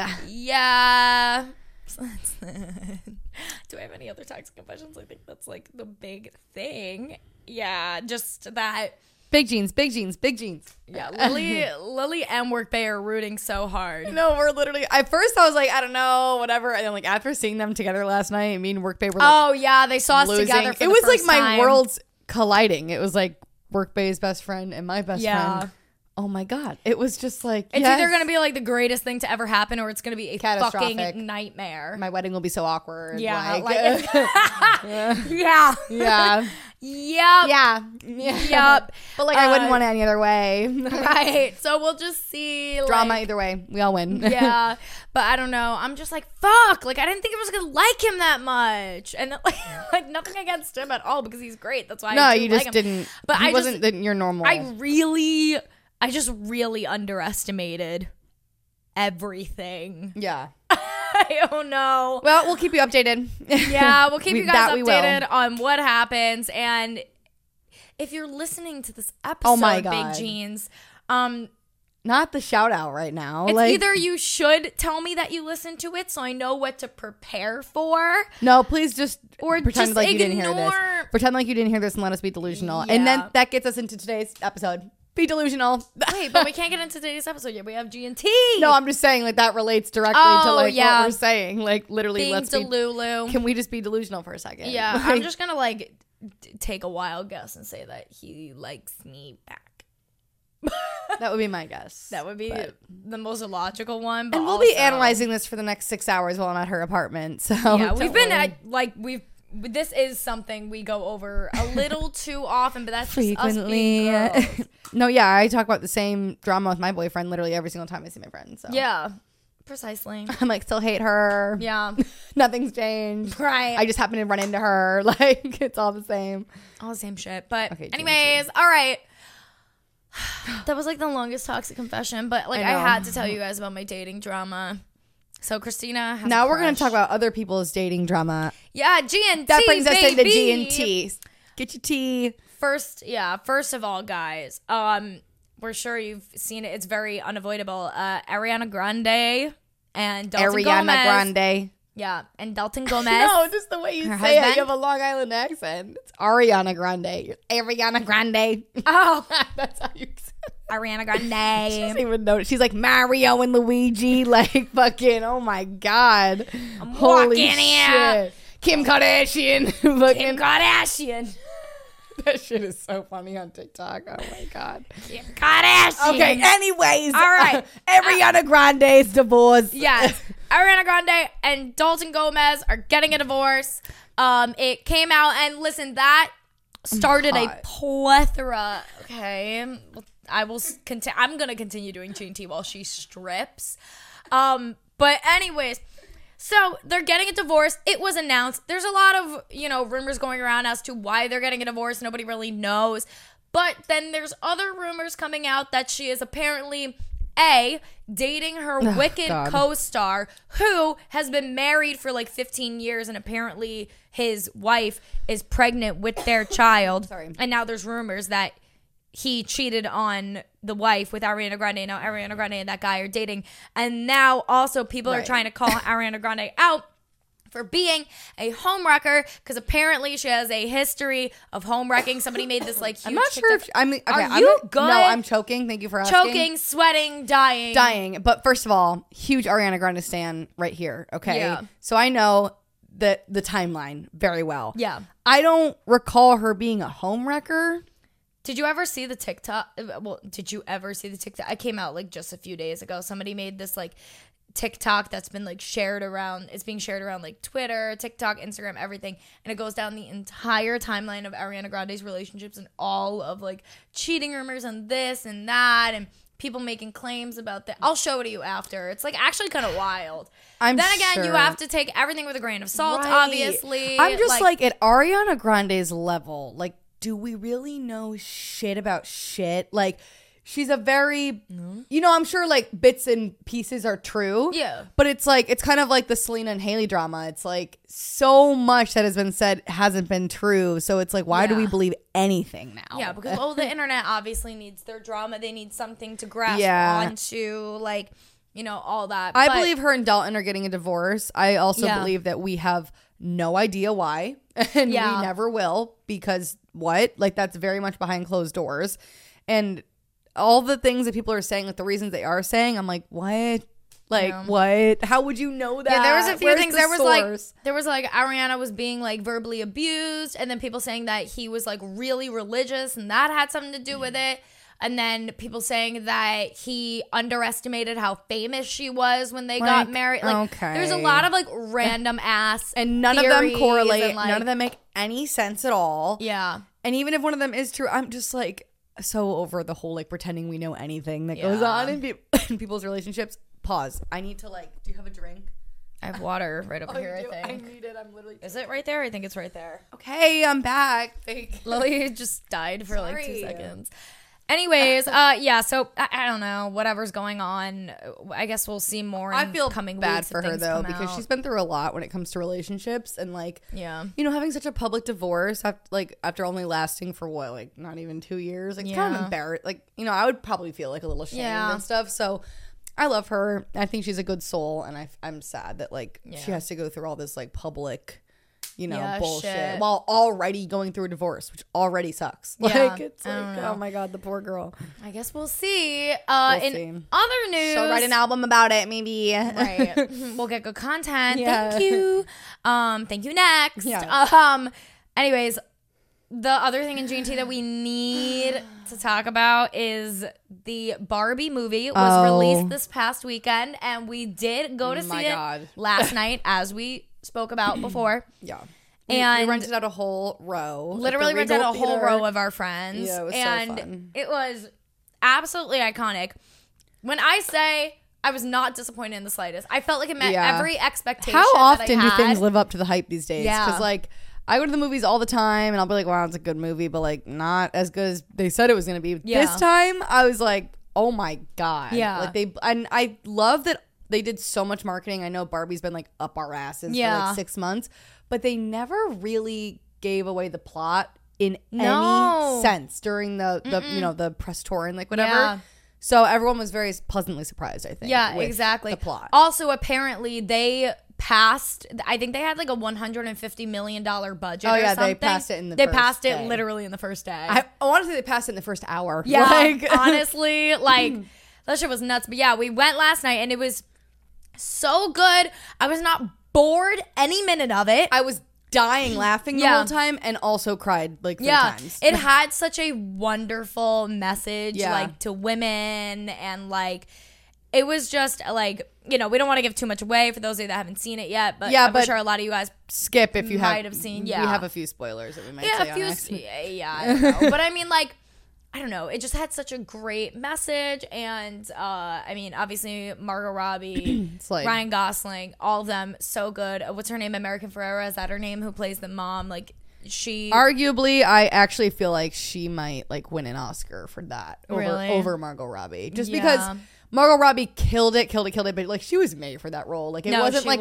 yeah. Do I have any other toxic confessions? I think that's like the big thing. Yeah, just that big jeans. Yeah, Lily and Workbay are rooting so hard. No, we're literally, at first I was like, I don't know, whatever, and then like after seeing them together last night, me and Workbay were like, oh yeah, they saw us together for it was like my worlds colliding. It was like Workbay's best friend and my best friend Oh my God. It was just like, it's either going to be like the greatest thing to ever happen or it's going to be a catastrophic fucking nightmare. My wedding will be so awkward. Yeah. Yeah. Yeah. Yep. But like, I wouldn't want it any other way. Right. So we'll just see. Drama either way. We all win. Yeah. But I don't know. I'm just like, fuck. Like, I didn't think I was going to like him that much. And like nothing against him at all because he's great. That's why I just didn't. But he wasn't your normal. I just really underestimated everything. Yeah. I don't know. Well, we'll keep you updated. Yeah, we'll keep you guys updated on what happens. And if you're listening to this episode, Big Jeans, not the shout out right now. It's either you should tell me that you listened to it so I know what to prepare for. No, please just pretend just like you didn't hear this. Pretend like you didn't hear this and let us be delusional. Yeah. And then that gets us into today's episode. Be delusional. Wait, but we can't get into today's episode yet. We have G&T. No, I'm just saying like that relates directly to like what we're saying. Like literally, let's be Delulu. Can we just be delusional for a second? Yeah, I'm just gonna like take a wild guess and say that he likes me back. That would be my guess. That would be the most illogical one. But and we'll be analyzing this for the next 6 hours while I'm at her apartment. So yeah, this is something we go over a little too often, but that's frequently. Just us being girls. No, yeah, I talk about the same drama with my boyfriend literally every single time I see my friend. So yeah, precisely. I'm like, still hate her. Yeah, nothing's changed. Right. I just happen to run into her. Like it's all the same. All the same shit. But anyways, all right. That was like the longest toxic confession, but like I had to tell you guys about my dating drama. So Christina has now we're going to talk about other people's dating drama. Yeah, G&T, that brings us into baby. G&T. Get your tea. First of all, guys, we're sure you've seen it. It's very unavoidable. Ariana Grande and Dalton Gomez. Yeah, and Dalton Gomez. No, just the way you say it. You have a Long Island accent. It's Ariana Grande. Ariana Grande. Oh. That's how you say it. Ariana Grande. She doesn't even know. She's like Mario and Luigi. Like fucking, oh my God. I'm holy walking shit. here. Kim Kardashian. Kim Kardashian. That shit is so funny on TikTok. Oh my God. Kim Kardashian. Okay, anyways. All right. Ariana Grande's divorce. Yes. Ariana Grande and Dalton Gomez are getting a divorce. It came out, and listen, that started a plethora. Okay. I'm going to continue doing G&T while she strips. But anyways, so they're getting a divorce. It was announced. There's a lot of, rumors going around as to why they're getting a divorce. Nobody really knows. But then there's other rumors coming out that she is apparently dating her Wicked co-star who has been married for like 15 years, and apparently his wife is pregnant with their child. Sorry. And now there's rumors that he cheated on the wife with Ariana Grande. Now Ariana Grande and that guy are dating. And now also people are trying to call Ariana Grande out for being a homewrecker because apparently she has a history of homewrecking. Somebody made this like huge I'm not sure if are you good? No, I'm choking. Thank you for asking. Choking, sweating, dying. But first of all, huge Ariana Grande stan right here. Okay. Yeah. So I know the timeline very well. Yeah. I don't recall her being a homewrecker. Did you ever see the TikTok? Well, did you ever see the TikTok? I came out like just a few days ago. Somebody made this like TikTok that's been like shared around. It's being shared around like Twitter, TikTok, Instagram, everything. And it goes down the entire timeline of Ariana Grande's relationships and all of like cheating rumors and this and that and people making claims about that. I'll show it to you after. It's like actually kind of wild. Then again, you have to take everything with a grain of salt, obviously. I'm just like at Ariana Grande's level, like, do we really know shit about shit? Like, she's a very, I'm sure like bits and pieces are true. Yeah. But it's like, it's kind of like the Selena and Hailey drama. It's like so much that has been said hasn't been true. So it's like, why do we believe anything now? Yeah, because the internet obviously needs their drama. They need something to grasp onto, like, all that. I believe her and Dalton are getting a divorce. I also believe that we have no idea why. And we never will, because what? Like, that's very much behind closed doors. And all the things that people are saying, like the reasons they are saying, I'm like, what? Like, what? How would you know that? Yeah, there was a few things. There was like Ariana was being like verbally abused, and then people saying that he was like really religious, and that had something to do with it. And then people saying that he underestimated how famous she was when they got married. Like, there's a lot of like random ass and none of them correlate. Like, none of them make any sense at all. Yeah. And even if one of them is true, I'm just like so over the whole like pretending we know anything that goes on in people's relationships. Pause. I need to do you have a drink? I have water right over here, I think. I need it. I'm literally... Is it right there? I think it's right there. Okay, I'm back. Lily just died for like 2 seconds. Anyways, yeah, so I don't know. Whatever's going on, I guess we'll see more I feel coming bad for her, though, because she's been through a lot when it comes to relationships. And, having such a public divorce, after only lasting for, not even 2 years? Kind of embarrassed. I would probably feel, a little ashamed and stuff. So... I love her. I think she's a good soul, and I'm sad that she has to go through all this public, bullshit shit. While already going through a divorce, which already sucks. It's oh my god, the poor girl. I guess we'll see. Other news, she'll write an album about it, maybe. Right, we'll get good content. Yeah. Thank you. Thank you. Next. Yeah. Anyways. The other thing in GNT that we need to talk about is the Barbie movie was released this past weekend, and we did go to see it last night, as we spoke about before. Yeah. And we rented out a whole row. Literally rented out a whole row of our friends. Yeah, it was so fun. It was absolutely iconic. When I say I was not disappointed in the slightest, I felt like it met every expectation. How often do things live up to the hype these days? Yeah. Because I go to the movies all the time, and I'll be like, wow, it's a good movie, but not as good as they said it was going to be. Yeah. This time, I was like, oh my god. Yeah. And I love that they did so much marketing. I know Barbie's been up our asses for 6 months, but they never really gave away the plot in any sense during the press tour and whatever. Yeah. So everyone was very pleasantly surprised, I think. Yeah, exactly. The plot. Also, apparently, they passed. I think they had a $150 million budget. Oh yeah, they passed it in the. They first passed day. It literally in the first day. I want to say they passed it in the first hour. Yeah, honestly, that shit was nuts. But yeah, we went last night, and it was so good. I was not bored any minute of it. I was dying laughing the whole time, and also cried 3 times. It had such a wonderful message to women, and it was just we don't want to give too much away for those of you that haven't seen it yet, but I'm sure a lot of you guys skip if you might have seen. Yeah, we have a few spoilers that we might say on accident. Yeah, I don't know. But I mean, I don't know. It just had such a great message, and obviously Margot Robbie, Ryan Gosling, all of them so good. What's her name? American Ferrera, is that her name? Who plays the mom? She arguably, I actually feel like she might win an Oscar for that over Margot Robbie, just because Margot Robbie killed it, but she was made for that role. It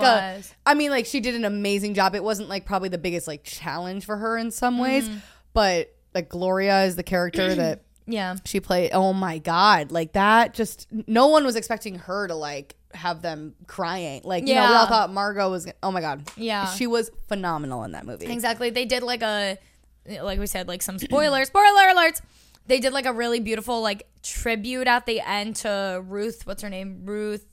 wasn't she did an amazing job. It wasn't probably the biggest challenge for her in some ways, but Gloria is the character that she played. Oh my god, that just no one was expecting her to have them crying. We all thought Margot was. Oh my god, she was phenomenal in that movie. Exactly. They did we said some spoiler alerts. They did a really beautiful tribute at the end to Ruth. What's her name?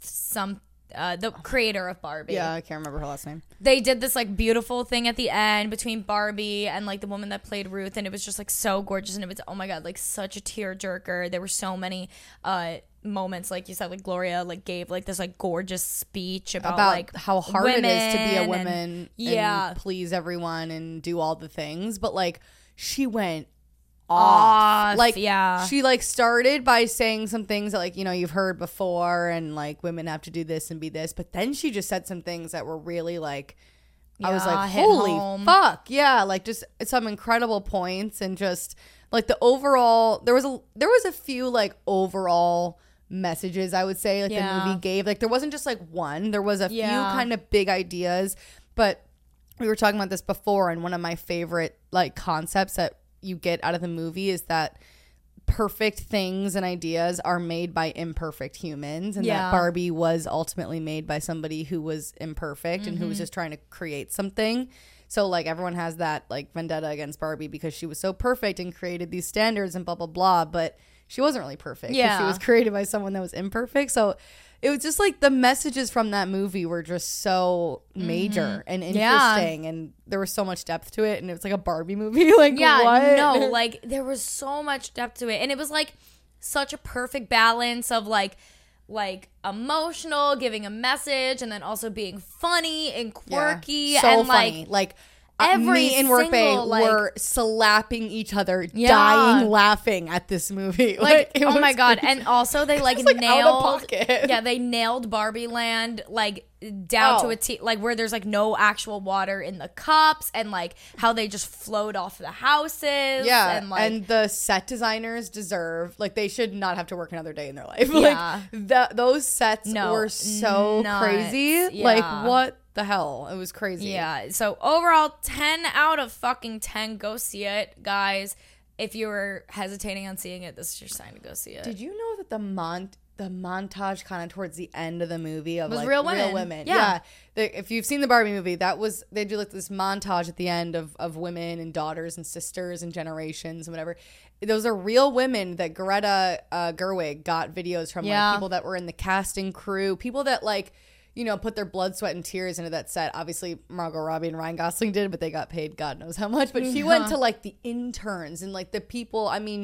The creator of Barbie. Yeah, I can't remember her last name. They did this beautiful thing at the end between Barbie and the woman that played Ruth, and it was just so gorgeous, and it was, oh my god, such a tearjerker. There were so many moments, like you said, Gloria gave this gorgeous speech about how hard it is to be a woman and please everyone and do all the things, but she went off. She started by saying some things that you've heard before, and women have to do this and be this, but then she just said some things that were really I was holy fuck, just some incredible points, and just the overall there was a few overall messages, I would say, the movie gave. There wasn't just one, there was a few kind of big ideas, but we were talking about this before, and one of my favorite concepts that you get out of the movie is that perfect things and ideas are made by imperfect humans, and that Barbie was ultimately made by somebody who was imperfect and who was just trying to create something. So everyone has that vendetta against Barbie because she was so perfect and created these standards and blah blah blah, but she wasn't really perfect. She was created by someone that was imperfect. So it was just the messages from that movie were just so major and interesting, and there was so much depth to it, and it was a Barbie movie. What? No, there was so much depth to it, and it was such a perfect balance of like emotional, giving a message, and then also being funny and quirky. So and funny. Like me and Workbay were slapping each other, dying laughing at this movie. Like oh my God. And also they like nailed out of pocket. Yeah, they nailed Barbie Land like down to a T, like where there's like no actual water in the cups, and like how they just float off the houses. Yeah, and like and the set designers deserve, like, they should not have to work another day in their life. Yeah, like those sets were so crazy. Yeah. Like, what the hell? It was crazy. Yeah. So overall, 10 out of fucking 10. Go see it, guys. If you were hesitating on seeing it, this is your sign to go see it. Did you know that the montage kind of towards the end of the movie of like real women. Yeah. If you've seen the Barbie movie, they do like this montage at the end of women and daughters and sisters and generations and whatever. Those are real women that Greta Gerwig got videos from, like people that were in the casting crew, people that like, you know, put their blood, sweat, and tears into that set. Obviously, Margot Robbie and Ryan Gosling did, but they got paid God knows how much. But she went to like the interns and like the people. I mean,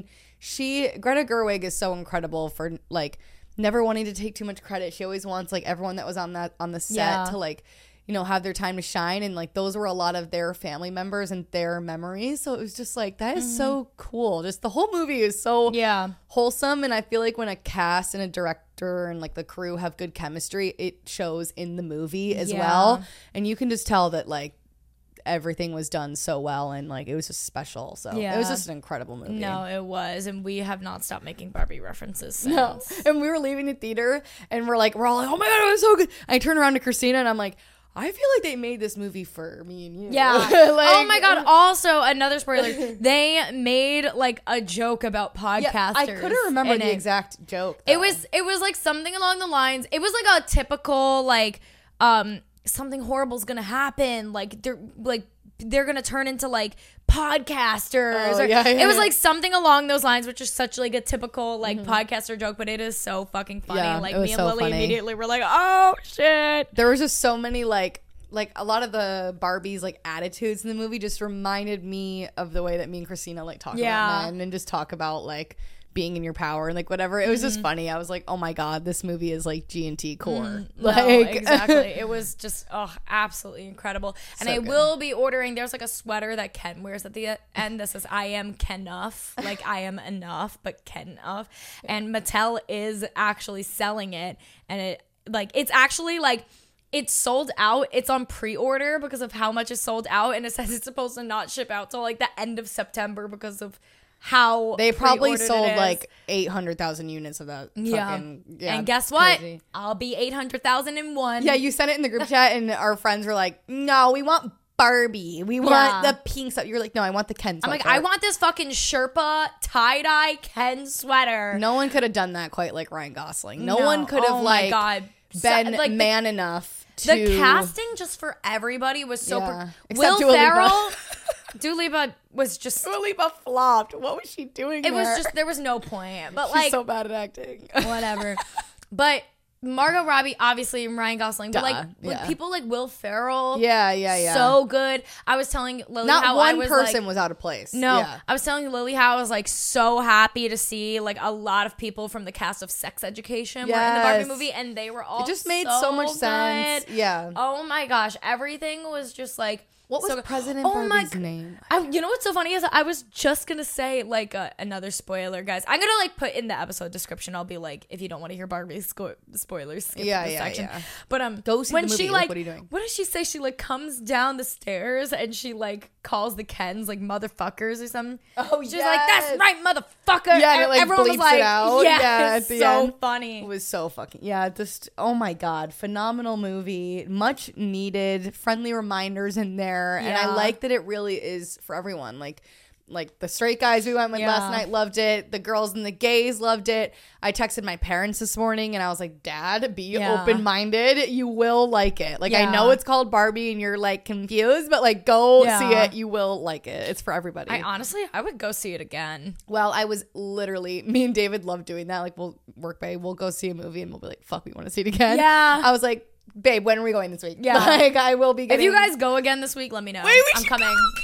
Greta Gerwig is so incredible for like never wanting to take too much credit. She always wants like everyone that was on the set to like, you know, have their time to shine. And like those were a lot of their family members and their memories. So it was just like, that is so cool. Just the whole movie is so wholesome. And I feel like when a cast and a director and like the crew have good chemistry, it shows in the movie as well. And you can just tell that like everything was done so well, and like it was just special. So it was just an incredible movie. No, it was. And we have not stopped making Barbie references since. No. And we were leaving the theater and we're all like, oh my God, it was so good. I turn around to Christina and I'm like, I feel like they made this movie for me and you. Yeah. Like, oh my God. Also, another spoiler. They made like a joke about podcasters. Yeah, I couldn't remember the exact joke, though. It was like something along the lines. It was like a typical like something horrible's gonna happen. Like they're gonna turn into like podcasters. It was like something along those lines, which is such like a typical like podcaster joke, but it is so fucking funny. Yeah, like me and Lily immediately were like, oh shit. There was just so many like a lot of the Barbies like attitudes in the movie just reminded me of the way that me and Christina like talk about men and just talk about like being in your power and like whatever. It was just funny. I was like, oh my God, this movie is like G&T core. Like, no, exactly. It was just absolutely incredible. And I will be ordering, there's like a sweater that Ken wears at the end that says I am Kenuff. Like I am enough, but Kenuff. And Mattel is actually selling it, and it's actually like it's sold out. It's on pre-order because of how much is sold out, and it says it's supposed to not ship out till like the end of September because of how they probably sold like 800,000 units of that. And guess what? Crazy. I'll be 800,001. Yeah, you sent it in the group chat, and our friends were like, "No, we want Barbie. We want the pink stuff." You're like, "No, I want the Ken sweater." I'm like, "I want this fucking Sherpa tie-dye Ken sweater." No one could have done that quite like Ryan Gosling. No one could have been like man enough to. The casting just for everybody was so. Will Ferrell. Dua Lipa was just. Dua Lipa flopped. What was she doing? It was just, there was no point. But she's so bad at acting. Whatever. But Margot Robbie, obviously, and Ryan Gosling. But like people like Will Ferrell. Yeah. So good. I was telling Lily how one person was out of place. No. Yeah. I was telling Lily how I was like so happy to see like a lot of people from the cast of Sex Education were in the Barbie movie, and they were all it just made so much sense. Yeah. Oh my gosh. Everything was just like. What was President Barbie's name? You know what's so funny is I was just gonna say like another spoiler, guys. I'm gonna like put in the episode description. I'll be like, if you don't want to hear Barbie's spoilers, skip this section. Yeah. But go see when the movie. She like, what are you doing? What does she say? She like comes down the stairs and she like calls the Kens like motherfuckers or something. Oh, she's like, that's right, motherfucker. Yeah, and it, like, everyone was like, it out. Yeah, it's so funny. It was so fucking just oh my God, phenomenal movie, much needed, friendly reminders in there, and I like that it really is for everyone. Like the straight guys we went with last night loved it. The girls and the gays loved it. I texted my parents this morning and I was like, Dad, be open-minded. You will like it. Like I know it's called Barbie and you're like confused, but like go see it. You will like it. It's for everybody. I would go see it again. Well, I was literally, me and David love doing that. Like we'll go see a movie and we'll be like, fuck, we want to see it again. Yeah. I was like, babe, when are we going this week? Yeah. Like I will be getting. If you guys go again this week, let me know. Wait, I'm coming.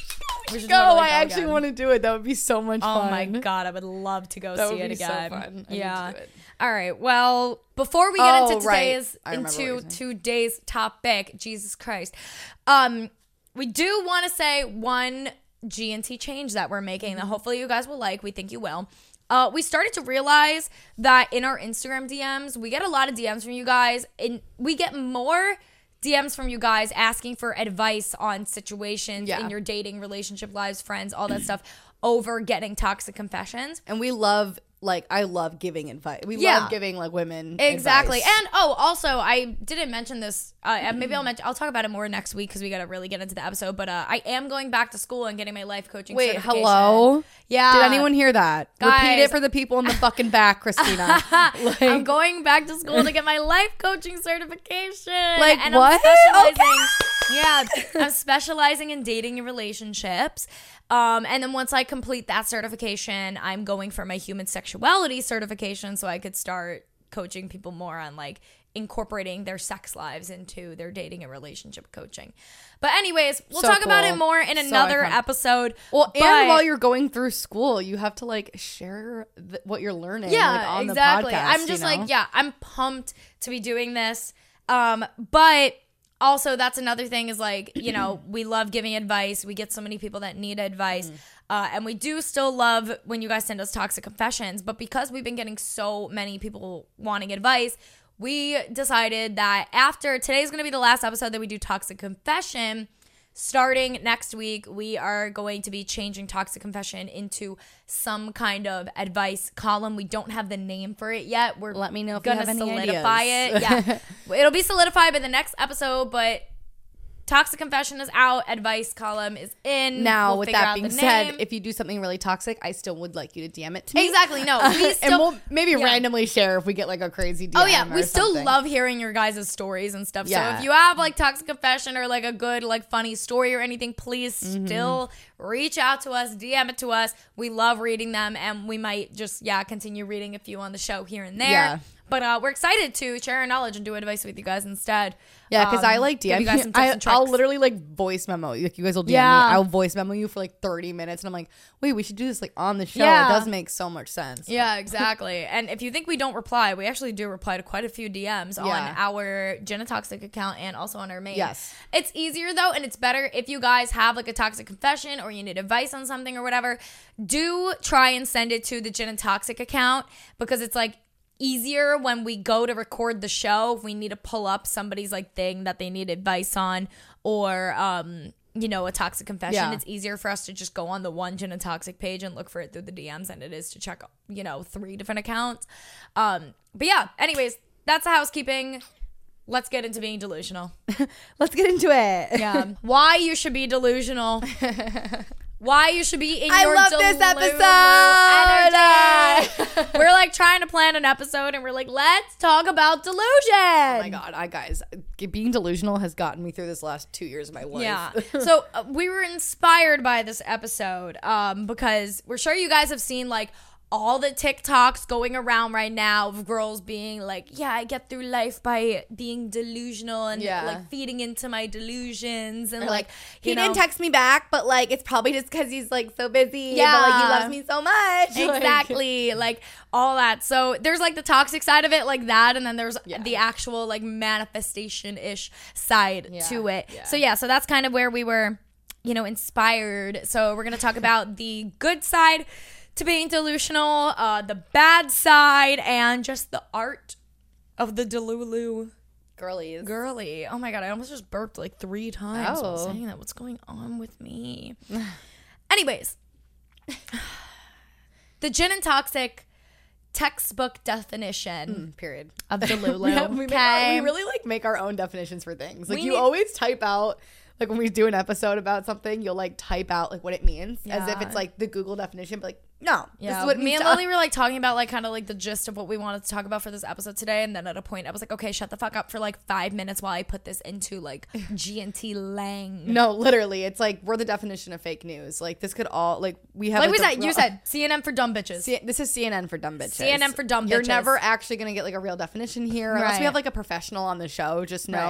Let's go. I actually want to do it. That would be so much fun. Oh my God. I would love to go see it again. So fun. Yeah. All right. Well, before we get into today's topic, Jesus Christ, we do want to say one G&T change that we're making that hopefully you guys will like. We think you will. We started to realize that in our Instagram DMs, we get a lot of DMs from you guys, and we get more DMs from you guys asking for advice on situations in your dating, relationship lives, friends, all that stuff, over getting toxic confessions. And we love, like, I love giving advice. We love giving, like, women exactly advice. And also I didn't mention this, maybe I'll talk about it more next week because we gotta really get into the episode, but I am going back to school and getting my life coaching certification. Hello? Yeah. Did anyone hear that? Guys. Repeat it for the people in the fucking back, Christina. Like, I'm going back to school to get my life coaching certification. Like, and what? I'm specializing, I'm specializing in dating and relationships. And then once I complete that certification, I'm going for my human sexuality certification so I could start coaching people more on, like, incorporating their sex lives into their dating and relationship coaching. But anyways, we'll talk about it more in another episode. Well, and while you're going through school, you have to, like, share what you're learning. Yeah, like, on exactly. The podcast, I'm just like, I'm pumped to be doing this. But also, that's another thing is, like, you know, we love giving advice. We get so many people that need advice. And we do still love when you guys send us toxic confessions. But because we've been getting so many people wanting advice, we decided that after today's going to be the last episode that we do toxic confession. Starting next week, we are going to be changing toxic confession into some kind of advice column. We don't have the name for it yet. Let me know if you have any solidify ideas. It. Yeah, it'll be solidified by the next episode. But toxic confession is out. Advice column is in. Now, with that being said, if you do something really toxic, I still would like you to DM it to me. Exactly. No, we still, and we'll maybe randomly share if we get, like, a crazy DM. Oh yeah, we still love hearing your guys' stories and stuff. Yeah. So if you have, like, toxic confession or, like, a good, like, funny story or anything, please still reach out to us, DM it to us. We love reading them, and we might just continue reading a few on the show here and there. Yeah. But we're excited to share our knowledge and do advice with you guys instead. Yeah, because I like DM you guys some tips and tricks. I'll literally, like, voice memo. Like, you guys will DM me. I'll voice memo you for, like, 30 minutes. And I'm like, wait, we should do this, like, on the show. It does make so much sense. Yeah, exactly. And if you think we don't reply, we actually do reply to quite a few DMs on our Jenna Toxic account and also on our main. Yes. It's easier, though, and it's better if you guys have, like, a toxic confession or you need advice on something or whatever. Do try and send it to the Jenna Toxic account because it's, like, easier when we go to record the show if we need to pull up somebody's, like, thing that they need advice on or you know, a toxic confession. It's easier for us to just go on the one Jenna Toxic page and look for it through the DMs than it is to check, you know, 3 different accounts. But yeah, anyways, that's the housekeeping. Let's get into being delusional. Let's get into it. Yeah. Why you should be delusional. Why you should be in your love this episode. Energy. We're, like, trying to plan an episode and we're like, let's talk about delusion. Oh my God, guys, being delusional has gotten me through this last 2 years of my life. Yeah. So we were inspired by this episode because we're sure you guys have seen, like, all the TikToks going around right now of girls being like, yeah, I get through life by being delusional and like feeding into my delusions and like he didn't text me back, but like it's probably just because he's like so busy. Yeah, but like he loves me so much. Exactly, like all that. So there's like the toxic side of it, like that, and then there's the actual like manifestation-ish side to it. Yeah. So that's kind of where we were, you know, inspired. So we're gonna talk about the good side to being delusional, the bad side, and just the art of the delulu. Girly. Oh my God, I almost just burped like 3 times while saying that. What's going on with me? Anyways, the Gin and Toxic textbook definition period of delulu. We really like make our own definitions for things. Like you always type out, like when we do an episode about something, you'll like type out like what it means as if it's like the Google definition, but like no, this is what me and Lily were like talking about, like kind of like the gist of what we wanted to talk about for this episode today, and then at a point I was like, okay, shut the fuck up for like 5 minutes while I put this into like G&T lang. No, literally, it's like we're the definition of fake news. Like this could all like we have. Like we said, you said CNN for dumb bitches. This is CNN for dumb bitches. CNN for dumb bitches. You're never actually gonna get like a real definition here unless we have like a professional on the show. Just know, take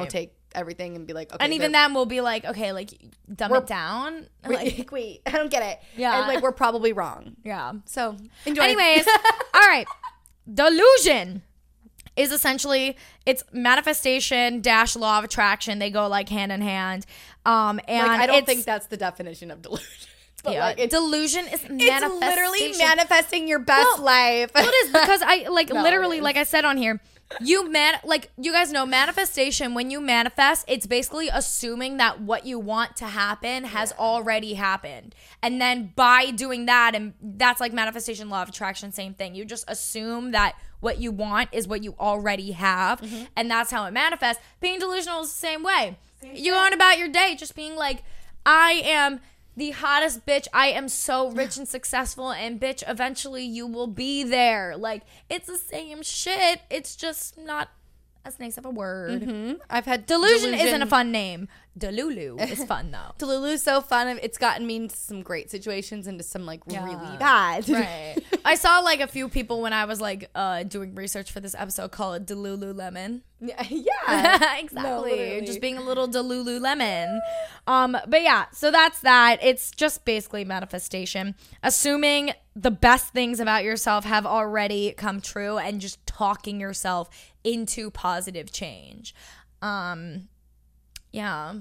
everything and be like, okay. And even then we'll be like, okay, like dumb it down. Like, wait, I don't get it. Yeah. And like we're probably wrong. Yeah. So enjoy. Anyways, all right. Delusion is essentially, it's manifestation - law of attraction. They go like hand in hand. And like, I don't think that's the definition of delusion. But yeah, like delusion is it's literally manifesting your best life. Well, it is, because I like literally, like I said on here, you guys know manifestation. When you manifest, it's basically assuming that what you want to happen has already happened, and then by doing that, and that's like manifestation, law of attraction, same thing. You just assume that what you want is what you already have, and that's how it manifests. Being delusional is the same way. You're going about your day just being like, I am the hottest bitch. I am so rich and successful, and bitch, eventually you will be there. Like, it's the same shit. It's just not as nice of a word. I've had delusion isn't a fun name. Delulu is fun though. Delulu's so fun. It's gotten me into some great situations, into some like really bad. Right. I saw like a few people when I was like doing research for this episode call it Delulu Lemon. Yeah. Exactly. No, just being a little Delulu Lemon. But yeah, so that's that. It's just basically manifestation. Assuming the best things about yourself have already come true and just talking yourself into positive change. Yeah.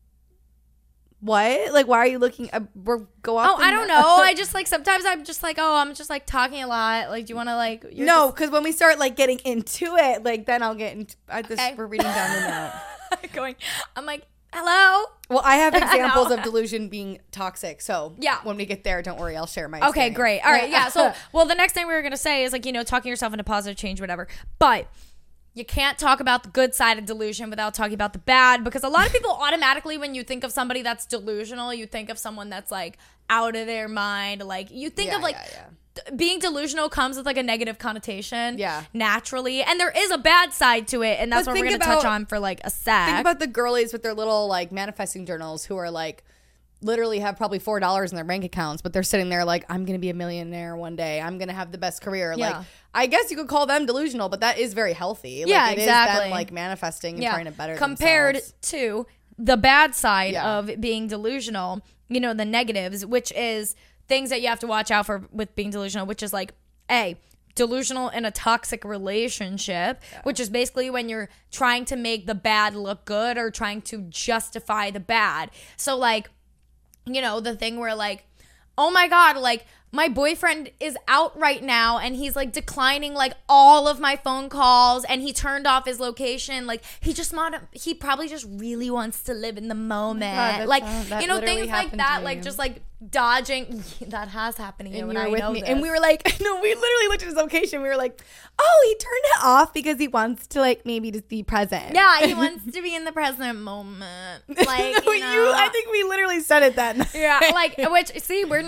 What? Like, why are you looking? Go off. Oh, I don't know. I just like sometimes I'm just like, oh, I'm just like talking a lot. Like, do you want to like? No, because when we start like getting into it, like then I'll get into. We're reading down the note. I'm like, hello. Well, I have examples of delusion being toxic. So yeah, when we get there, don't worry, I'll share my. Okay, great. All right, yeah. So, well, the next thing we were gonna say is like, talking yourself into positive change, whatever. But you can't talk about the good side of delusion without talking about the bad, because a lot of people automatically, when you think of somebody that's delusional, you think of someone that's like out of their mind. Like you think of like being delusional comes with like a negative connotation naturally. And there is a bad side to it. And that's what we're going to touch on for like a sec. Think about the girlies with their little like manifesting journals who are like, literally have probably $4 in their bank accounts, but they're sitting there like, I'm gonna be a millionaire one day, I'm gonna have the best career. Like, I guess you could call them delusional, but that is very healthy. Like, it is them like manifesting and trying to better compared themselves. To the bad side of being delusional, the negatives, which is things that you have to watch out for with being delusional, which is like delusional in a toxic relationship, which is basically when you're trying to make the bad look good or trying to justify the bad. So like, the thing where like, oh my God, like my boyfriend is out right now and he's like declining like all of my phone calls and he turned off his location. Like he probably just really wants to live in the moment. God, like, things like that, like just like dodging. That has happened to you and I know this. And we were like, no, we literally looked at his location. We were like, oh, he turned it off because he wants to like maybe just be present. Yeah, he wants to be in the present moment. Like, I think we literally said it then. Yeah, like, which, see, we're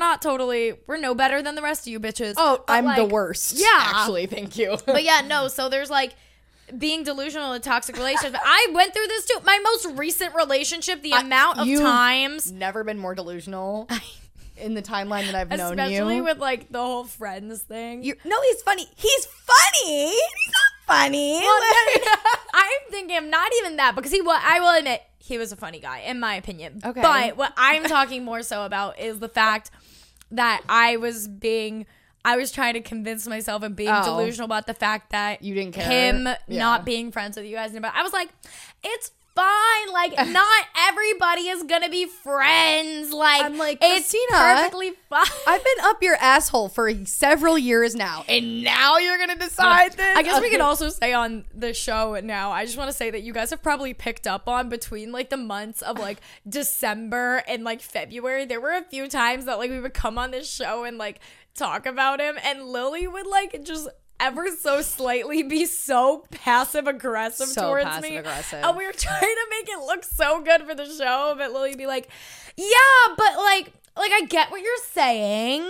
no better than the rest of you bitches. Oh, I'm like, the worst. Yeah. Actually, thank you. But yeah, no, so there's like being delusional in a toxic relationship. I went through this too. My most recent relationship, the amount of times. Never been more delusional in the timeline that I've known you. Especially with like the whole friends thing. No, he's funny. He's funny. He's not funny. Well, I'm thinking not even that, because I will admit, he was a funny guy, in my opinion. Okay. But what I'm talking more so about is the fact that I was trying to convince myself and being delusional about the fact that you didn't care. Him not being friends with you guys. But I was like, it's fine. Like, not everybody is gonna be friends. Like, I'm like, it's Christina, perfectly fine. I've been up your asshole for several years now, and now you're gonna decide this? I guess we could also say on the show now, I just want to say that you guys have probably picked up on between like the months of like December and like February, there were a few times that like we would come on this show and like talk about him, and Lily would like just ever so slightly be so passive aggressive towards me. And we were trying to make it look so good for the show, but Lily'd be like, yeah, but like I get what you're saying.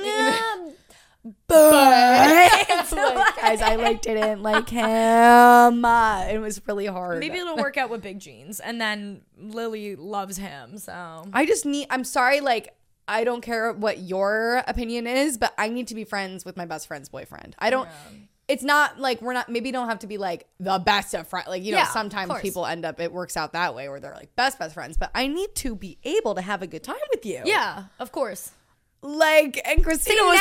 But like, guys, I didn't like him. It was really hard. Maybe it'll work out with Big Jeans, and then Lily loves him. So I'm sorry, like, I don't care what your opinion is, but I need to be friends with my best friend's boyfriend. I don't. it's not like we're not, maybe don't have to be like the best of friends. Like, you know, sometimes people end up, it works out that way where they're like best friends. But I need to be able to have a good time with you. Yeah, of course. Like, and Christina was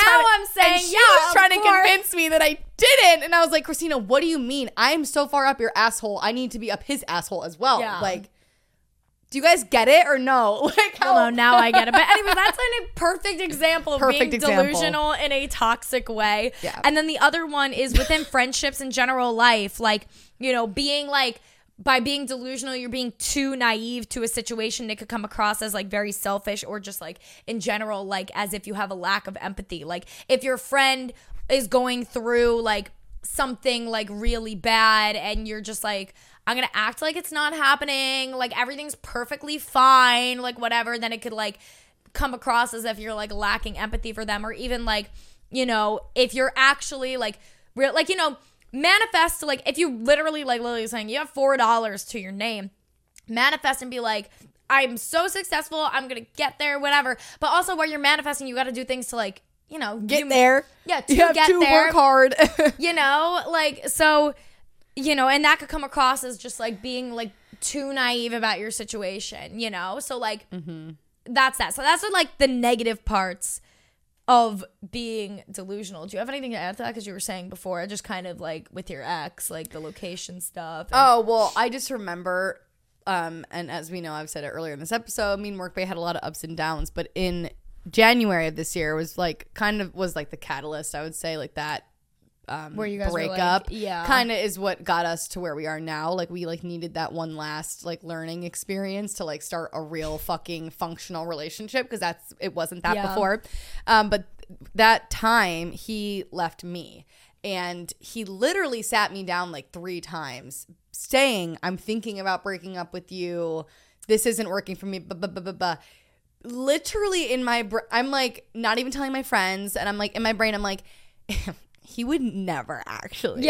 trying to convince me that I didn't. And I was like, Christina, what do you mean? I'm so far up your asshole. I need to be up his asshole as well. Yeah. Like, do you guys get it or no? Like, no, now I get it. But anyway, that's a perfect example of being delusional in a toxic way. Yeah. And then the other one is within friendships and general life. Like, you know, being like, by being delusional, you're being too naive to a situation. It could come across as like very selfish, or just like in general, like as if you have a lack of empathy. Like if your friend is going through like something like really bad and you're just like, I'm going to act like it's not happening, like everything's perfectly fine, like whatever, then it could like come across as if you're like lacking empathy for them. Or even like, you know, if you're actually like real, like, you know, manifest, like if you literally, like Lily was saying, you have $4 to your name, manifest and be like, I'm so successful, I'm gonna get there, whatever. But also while you're manifesting, you got to do things to like, you know, get there. Yeah, to get there. Work hard. You know, like, so, you know, and that could come across as just like being like too naive about your situation, you know? So like, that's that. So that's what like the negative parts of being delusional. Do you have anything to add to that? Because you were saying before, just kind of like with your ex, like the location stuff. Oh, well, I just remember, and as we know, I've said it earlier in this episode, me and Work Bae had a lot of ups and downs, but in January of this year was like was like the catalyst, I would say, like that where you guys breakup kind of is what got us to where we are now. Like we like needed that one last like learning experience to like start a real fucking functional relationship, because it wasn't that before. But that time he left me, and he literally sat me down like 3 times saying, I'm thinking about breaking up with you, this isn't working for me, literally in my I'm like not even telling my friends, and I'm like in my brain I'm like he would never actually.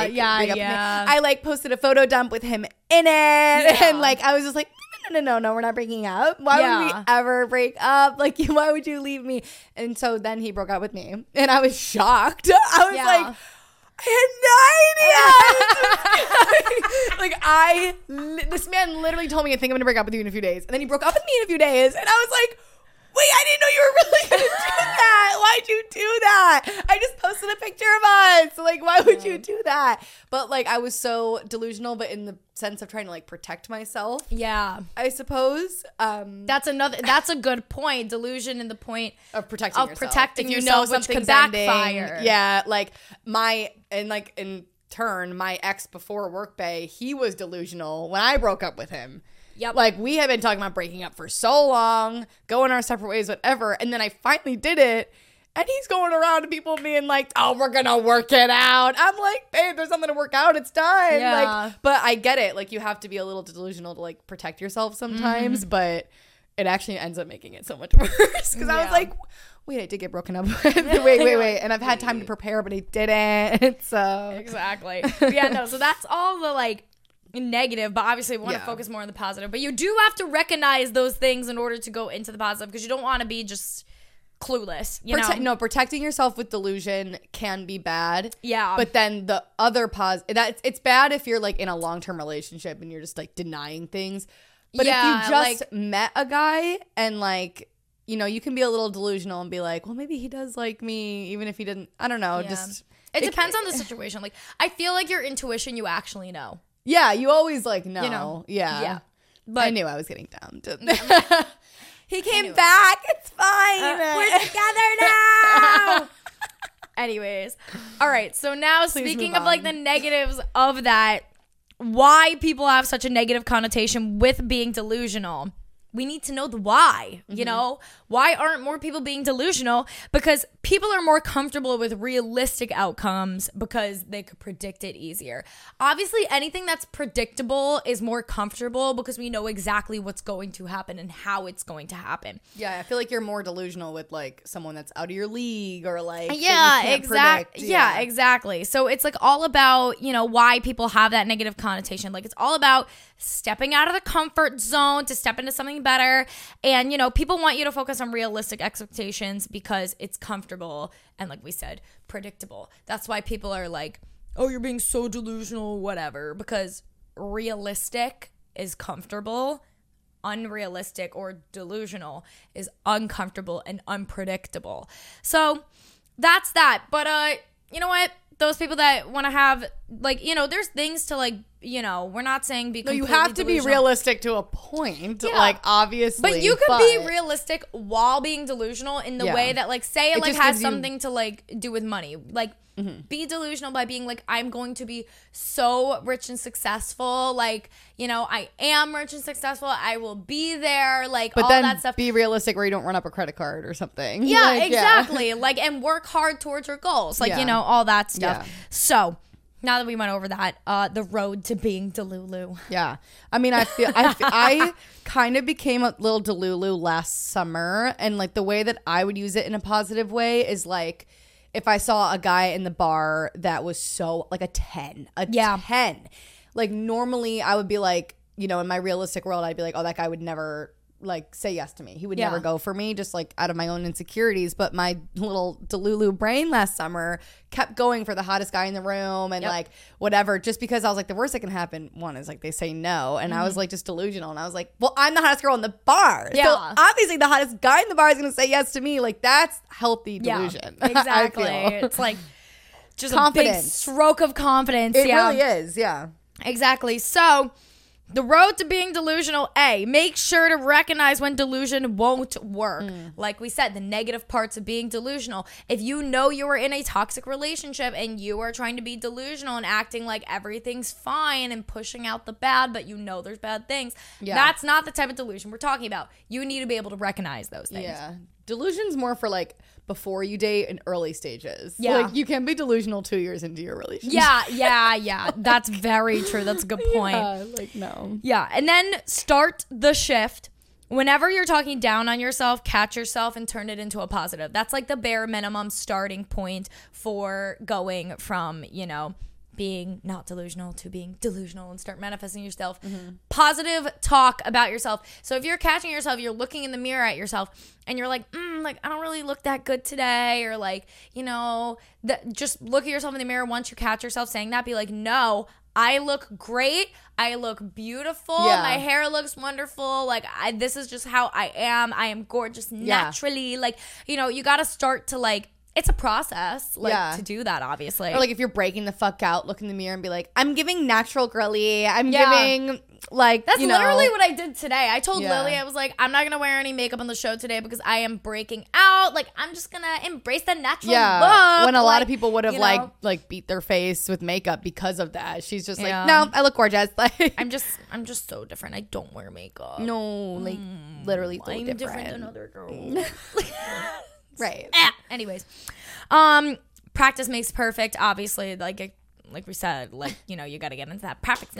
I like posted a photo dump with him in it, and like I was just like, no, we're not breaking up. Why would we ever break up? Like, why would you leave me? And so then he broke up with me, and I was shocked. I was like, I had no idea. This man literally told me, I think I'm gonna break up with you in a few days, and then he broke up with me in a few days, and I was like, wait, I didn't know you were really going to do that. Why'd you do that? I just posted a picture of us. Like, why would you do that? But, like, I was so delusional, but in the sense of trying to, like, protect myself. Yeah. I suppose. That's a good point. Delusion in the point of protecting yourself. Protecting yourself, which could backfire. Yeah. Like, in turn, my ex before Work Bae, he was delusional when I broke up with him. Yep. Like, we had been talking about breaking up for so long, going our separate ways, whatever. And then I finally did it. And he's going around to people being like, oh, we're going to work it out. I'm like, babe, there's something to work out. It's time. Yeah. Like, but I get it. Like, you have to be a little delusional to, like, protect yourself sometimes. But it actually ends up making it so much worse. Because I was like, wait, I did get broken up with. wait. And I've had time to prepare, but I didn't. So. Exactly. Yeah, no. So that's all the, like, negative, but obviously we want to focus more on the positive. But you do have to recognize those things in order to go into the positive, because you don't want to be just clueless, you know? No, protecting yourself with delusion can be bad. Yeah. But then the other it's bad if you're like in a long-term relationship and you're just like denying things. But if you just met a guy and like, you know, you can be a little delusional and be like, well, maybe he does like me, even if he didn't. I don't know. Yeah. It depends on the situation. Like, I feel like your intuition, you actually know. Yeah, you always like know. You know? Yeah. But I knew I was getting dumped. He came back. It's fine. We're together now. Anyways. All right. So now speaking of like the negatives of that, why people have such a negative connotation with being delusional. We need to know the why, you know? Why aren't more people being delusional? Because people are more comfortable with realistic outcomes because they could predict it easier. Obviously, anything that's predictable is more comfortable because we know exactly what's going to happen and how it's going to happen. Yeah, I feel like you're more delusional with like someone that's out of your league or like exactly. Yeah, exactly. So it's like all about, you know, why people have that negative connotation. Like it's all about stepping out of the comfort zone to step into something better. And, you know, people want you to focus on realistic expectations because it's comfortable and, like we said, predictable. That's why people are like, oh, you're being so delusional, whatever, because realistic is comfortable. Unrealistic or delusional is uncomfortable and unpredictable. So that's that. But you know what? Those people that want to have, like, you know, there's things to, like, you know, we're not saying be completely you have to delusional. Be realistic to a point, like, obviously. But you can be realistic while being delusional in the way that, like, say it like, has something to, like, do with money. Like, be delusional by being like, I'm going to be so rich and successful. Like, you know, I am rich and successful. I will be there. Like, but all then that stuff. Be realistic where you don't run up a credit card or something. Yeah, like, exactly. Like, and work hard towards your goals. Like, you know, all that stuff. Yeah. So, now that we went over that, the road to being Delulu. Yeah. I mean, I kind of became a little Delulu last summer. And, like, the way that I would use it in a positive way is, like, if I saw a guy in the bar that was so, like, a 10. 10. Like, normally I would be like, you know, in my realistic world, I'd be like, oh, that guy would never, like, say yes to me. He would never go for me, just, like, out of my own insecurities. But my little Delulu brain last summer kept going for the hottest guy in the room and, like, whatever. Just because I was like, the worst that can happen, one, is, like, they say no. And I was, like, just delusional. And I was like, well, I'm the hottest girl in the bar. Yeah. So, obviously, the hottest guy in the bar is going to say yes to me. Like, that's healthy delusion. Yeah, exactly. It's, like, just confidence. A big stroke of confidence. It really is, yeah. Exactly. So, the road to being delusional, make sure to recognize when delusion won't work. Like we said, the negative parts of being delusional. If you know you are in a toxic relationship and you are trying to be delusional and acting like everything's fine and pushing out the bad, but you know there's bad things, that's not the type of delusion we're talking about. You need to be able to recognize those things. Yeah. Delusion's more for, like, before you date in early stages. Yeah. Like, you can be delusional 2 years into your relationship. Yeah. That's very true. That's a good point. Yeah, like, no. Yeah. And then start the shift. Whenever you're talking down on yourself, catch yourself and turn it into a positive. That's, like, the bare minimum starting point for going from, you know, being not delusional to being delusional and start manifesting yourself. Positive talk about yourself. So if you're catching yourself, you're looking in the mirror at yourself and you're like, like, I don't really look that good today. Or, like, you know, just look at yourself in the mirror. Once you catch yourself saying that, be like, no, I look great. I look beautiful. Yeah. My hair looks wonderful. Like, this is just how I am. I am gorgeous naturally. Yeah. Like, you know, you got to start to, like, it's a process, like, to do that, obviously. Or, like, if you're breaking the fuck out, look in the mirror and be like, I'm giving natural girly. I'm giving, like, that's literally what I did today. I told Lily, I was like, I'm not going to wear any makeup on the show today because I am breaking out. Like, I'm just going to embrace the natural look. When a lot of people would have, like, beat their face with makeup because of that. She's just like, no, I look gorgeous. Like, I'm just so different. I don't wear makeup. No, like, literally so I'm different than other girls. Right. Anyways, practice makes perfect. Obviously, like we said, like, you know, you got to get into that. Practice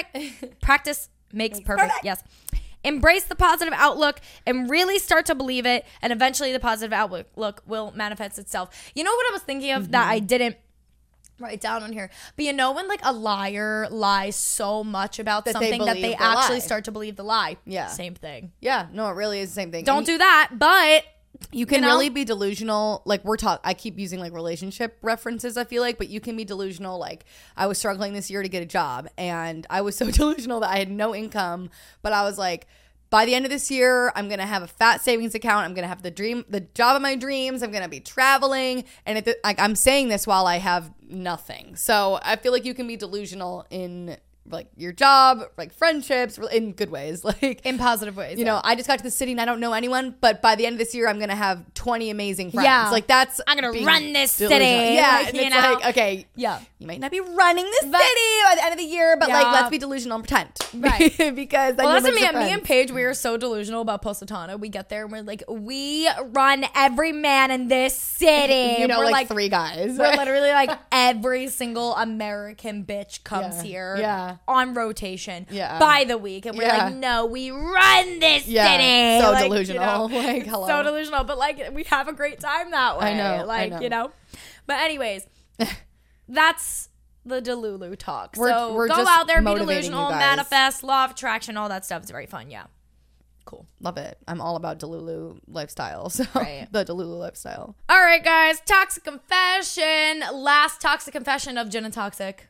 makes perfect. Yes. Embrace the positive outlook and really start to believe it, and eventually the positive outlook will manifest itself. You know what I was thinking of that I didn't write down on here? But you know when, like, a liar lies so much about something that they actually start to believe the lie? Yeah. Same thing. Yeah. No, it really is the same thing. Don't do that, but you can really be delusional. Like, I keep using, like, relationship references, I feel like, but you can be delusional. Like, I was struggling this year to get a job, and I was so delusional that I had no income, but I was like, by the end of this year, I'm going to have a fat savings account. I'm going to have the job of my dreams. I'm going to be traveling. And I'm saying this while I have nothing. So I feel like you can be delusional in, like, your job, like, friendships, in good ways, like, in positive ways. You know, I just got to the city and I don't know anyone, but by the end of this year, I'm gonna have 20 amazing friends. Yeah, like, that's I'm gonna run this city. Yeah, like, you know, like, okay, yeah, you might not be running this city by the end of the year, but like, let's be delusional and pretend, right? Because that's me and Paige. We are so delusional about Positano. We get there and we're like, we run every man in this city. You know, we're like 3 guys. We're literally like, every single American bitch comes here. Yeah. On rotation by the week, and we're like, no, we run this city. So like, delusional. You know, like, hello. So delusional, but like, we have a great time that way. I know. Like, you know. But anyways, that's the Delulu talk. So we're go out there, be delusional, manifest, law of attraction, all that stuff. It's very fun. Yeah. Cool. Love it. I'm all about Delulu lifestyle. So the Delulu lifestyle. All right, guys. Toxic confession. Last toxic confession of Gin and Toxic.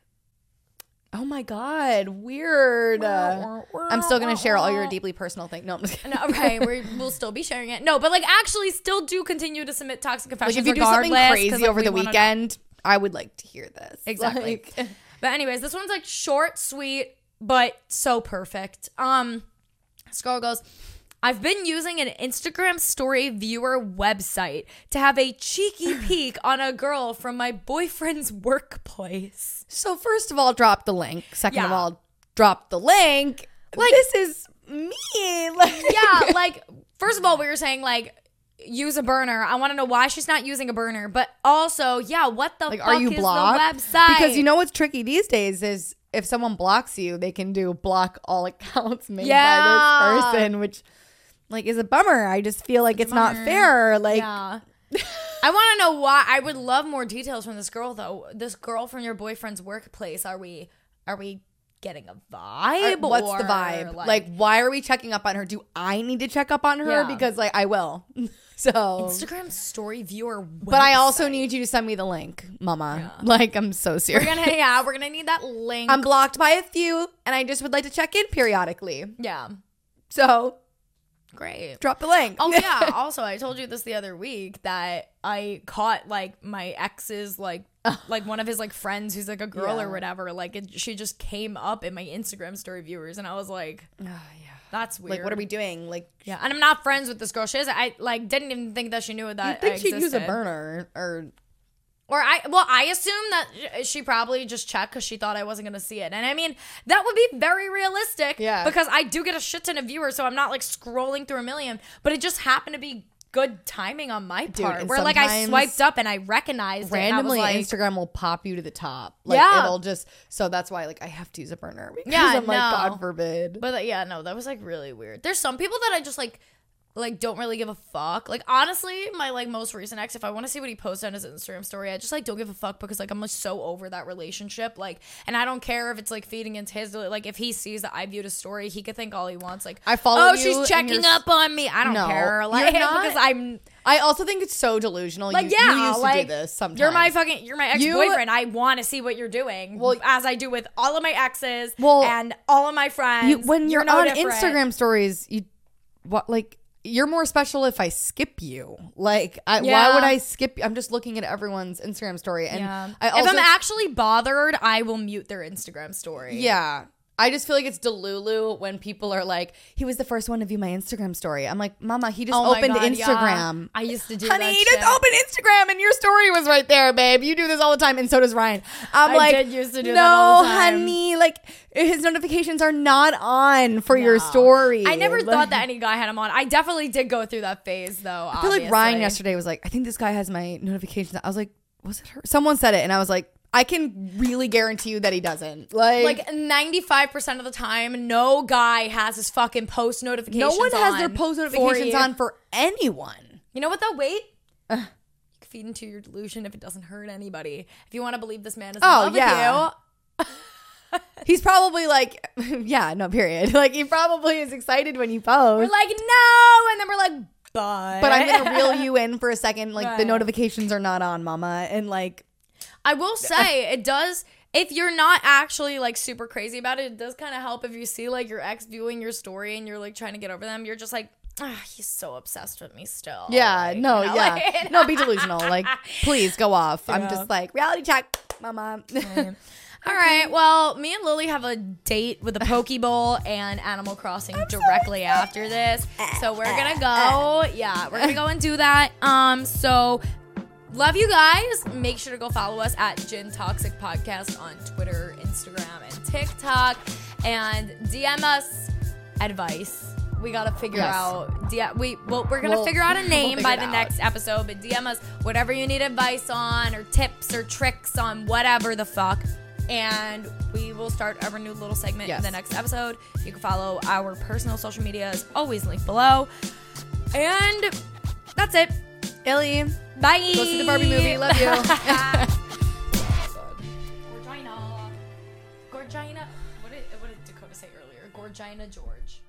Oh my God, weird. I'm still going to share all your deeply personal things. No, I'm just kidding. No, okay, we'll still be sharing it. No, but like actually still do continue to submit toxic confessions. Like if you do something crazy over the weekend, I would like to hear this. Exactly. But anyways, this one's like short, sweet, but so perfect. This girl goes, I've been using an Instagram story viewer website to have a cheeky peek on a girl from my boyfriend's workplace. So first of all, drop the link. Second of all, drop the link. Like, this is me. Like, yeah, like, first of all, we were saying, like, use a burner. I want to know why she's not using a burner. But also, yeah, what the fuck are you is blocked? The website? Because you know what's tricky these days is if someone blocks you, they can do block all accounts made by this person, which... like, is a bummer. I just feel like it's not fair. Like, yeah. I want to know why. I would love more details from this girl, though. This girl from your boyfriend's workplace. Are we getting a vibe? What's the vibe? Like, why are we checking up on her? Do I need to check up on her? Yeah. Because, like, I will. So Instagram story viewer website. But I also need you to send me the link, mama. Yeah. Like, I'm so serious. We're gonna need that link. I'm blocked by a few, and I just would like to check in periodically. Yeah. So... great. Drop the link. Oh, yeah. Also, I told you this the other week that I caught, like, my ex's, like one of his, like, friends who's, like, a girl or whatever. Like, she just came up in my Instagram story viewers, and I was like, that's weird. Like, what are we doing? Like, yeah. And I'm not friends with this girl. I, like, didn't even think that she knew that I think she'd use a burner Or I assume that she probably just checked because she thought I wasn't going to see it. And I mean, that would be very realistic. Yeah. Because I do get a shit ton of viewers, so I'm not like scrolling through a million. But it just happened to be good timing on my part. Where like I swiped up and I recognized randomly it. Randomly, Instagram will pop you to the top. Like, it'll just, so that's why like I have to use a burner. Because I'm like, God forbid. But that was like really weird. There's some people that I just like don't really give a fuck. Like, honestly, my like most recent ex, if I want to see what he posted on his Instagram story, I just like don't give a fuck because like I'm like so over that relationship. Like, and I don't care if it's like feeding into his, like if he sees that I viewed a story, he could think all he wants. Like, I follow you. She's checking up on me. I don't care. Like, because I also think it's so delusional. Like, you used to do this sometimes. You're my ex-boyfriend. I want to see what you're doing. Well, as I do with all of my exes and all of my friends. When you're on Instagram stories, you're more special if I skip you. Like, why would I skip you? I'm just looking at everyone's Instagram story. And if I'm actually bothered, I will mute their Instagram story. Yeah. I just feel like it's Delulu when people are like, he was the first one to view my Instagram story. I'm like, mama, he just opened Instagram. Yeah. I used to do Honey, that he just opened Instagram and your story was right there, babe. You do this all the time. And so does Ryan. I did used to do that all the time. No, honey. Like, his notifications are not on for your story. I never thought that any guy had them on. I definitely did go through that phase, though, I feel like Ryan yesterday was like, I think this guy has my notifications. I was like, was it her? Someone said it. And I was like, I can really guarantee you that he doesn't. Like 95% of the time, no guy has his fucking post notifications on. No one has their post notifications on for anyone. You know what though? Wait. You can feed into your delusion if it doesn't hurt anybody. If you want to believe this man is in love with you. He's probably like, period. Like, he probably is excited when you post. We're like, no. And then we're like, but I'm going to reel you in for a second. Like, the notifications are not on, mama. And like, I will say it does, if you're not actually like super crazy about it, it does kind of help if you see like your ex viewing your story and you're like trying to get over them. You're just like, he's so obsessed with me still. Yeah, like, no, be delusional. Like, please go off. Yeah. I'm just like, reality check, mama. All right. Well, me and Lily have a date with the Poke Bowl and Animal Crossing directly after this. So we're going to go. Yeah, we're going to go and do that. So love you guys. Make sure to go follow us at Gin Toxic Podcast on Twitter, Instagram, and TikTok. And DM us advice. We got to figure out. We're going to figure out a name by the next episode. But DM us whatever you need advice on or tips or tricks on whatever the fuck. And we will start our new little segment in the next episode. You can follow our personal social medias, always linked below. And that's it. Illy. Bye. Go see the Barbie movie. Love you. Gorgina. What did Dakota say earlier? Gorgina George.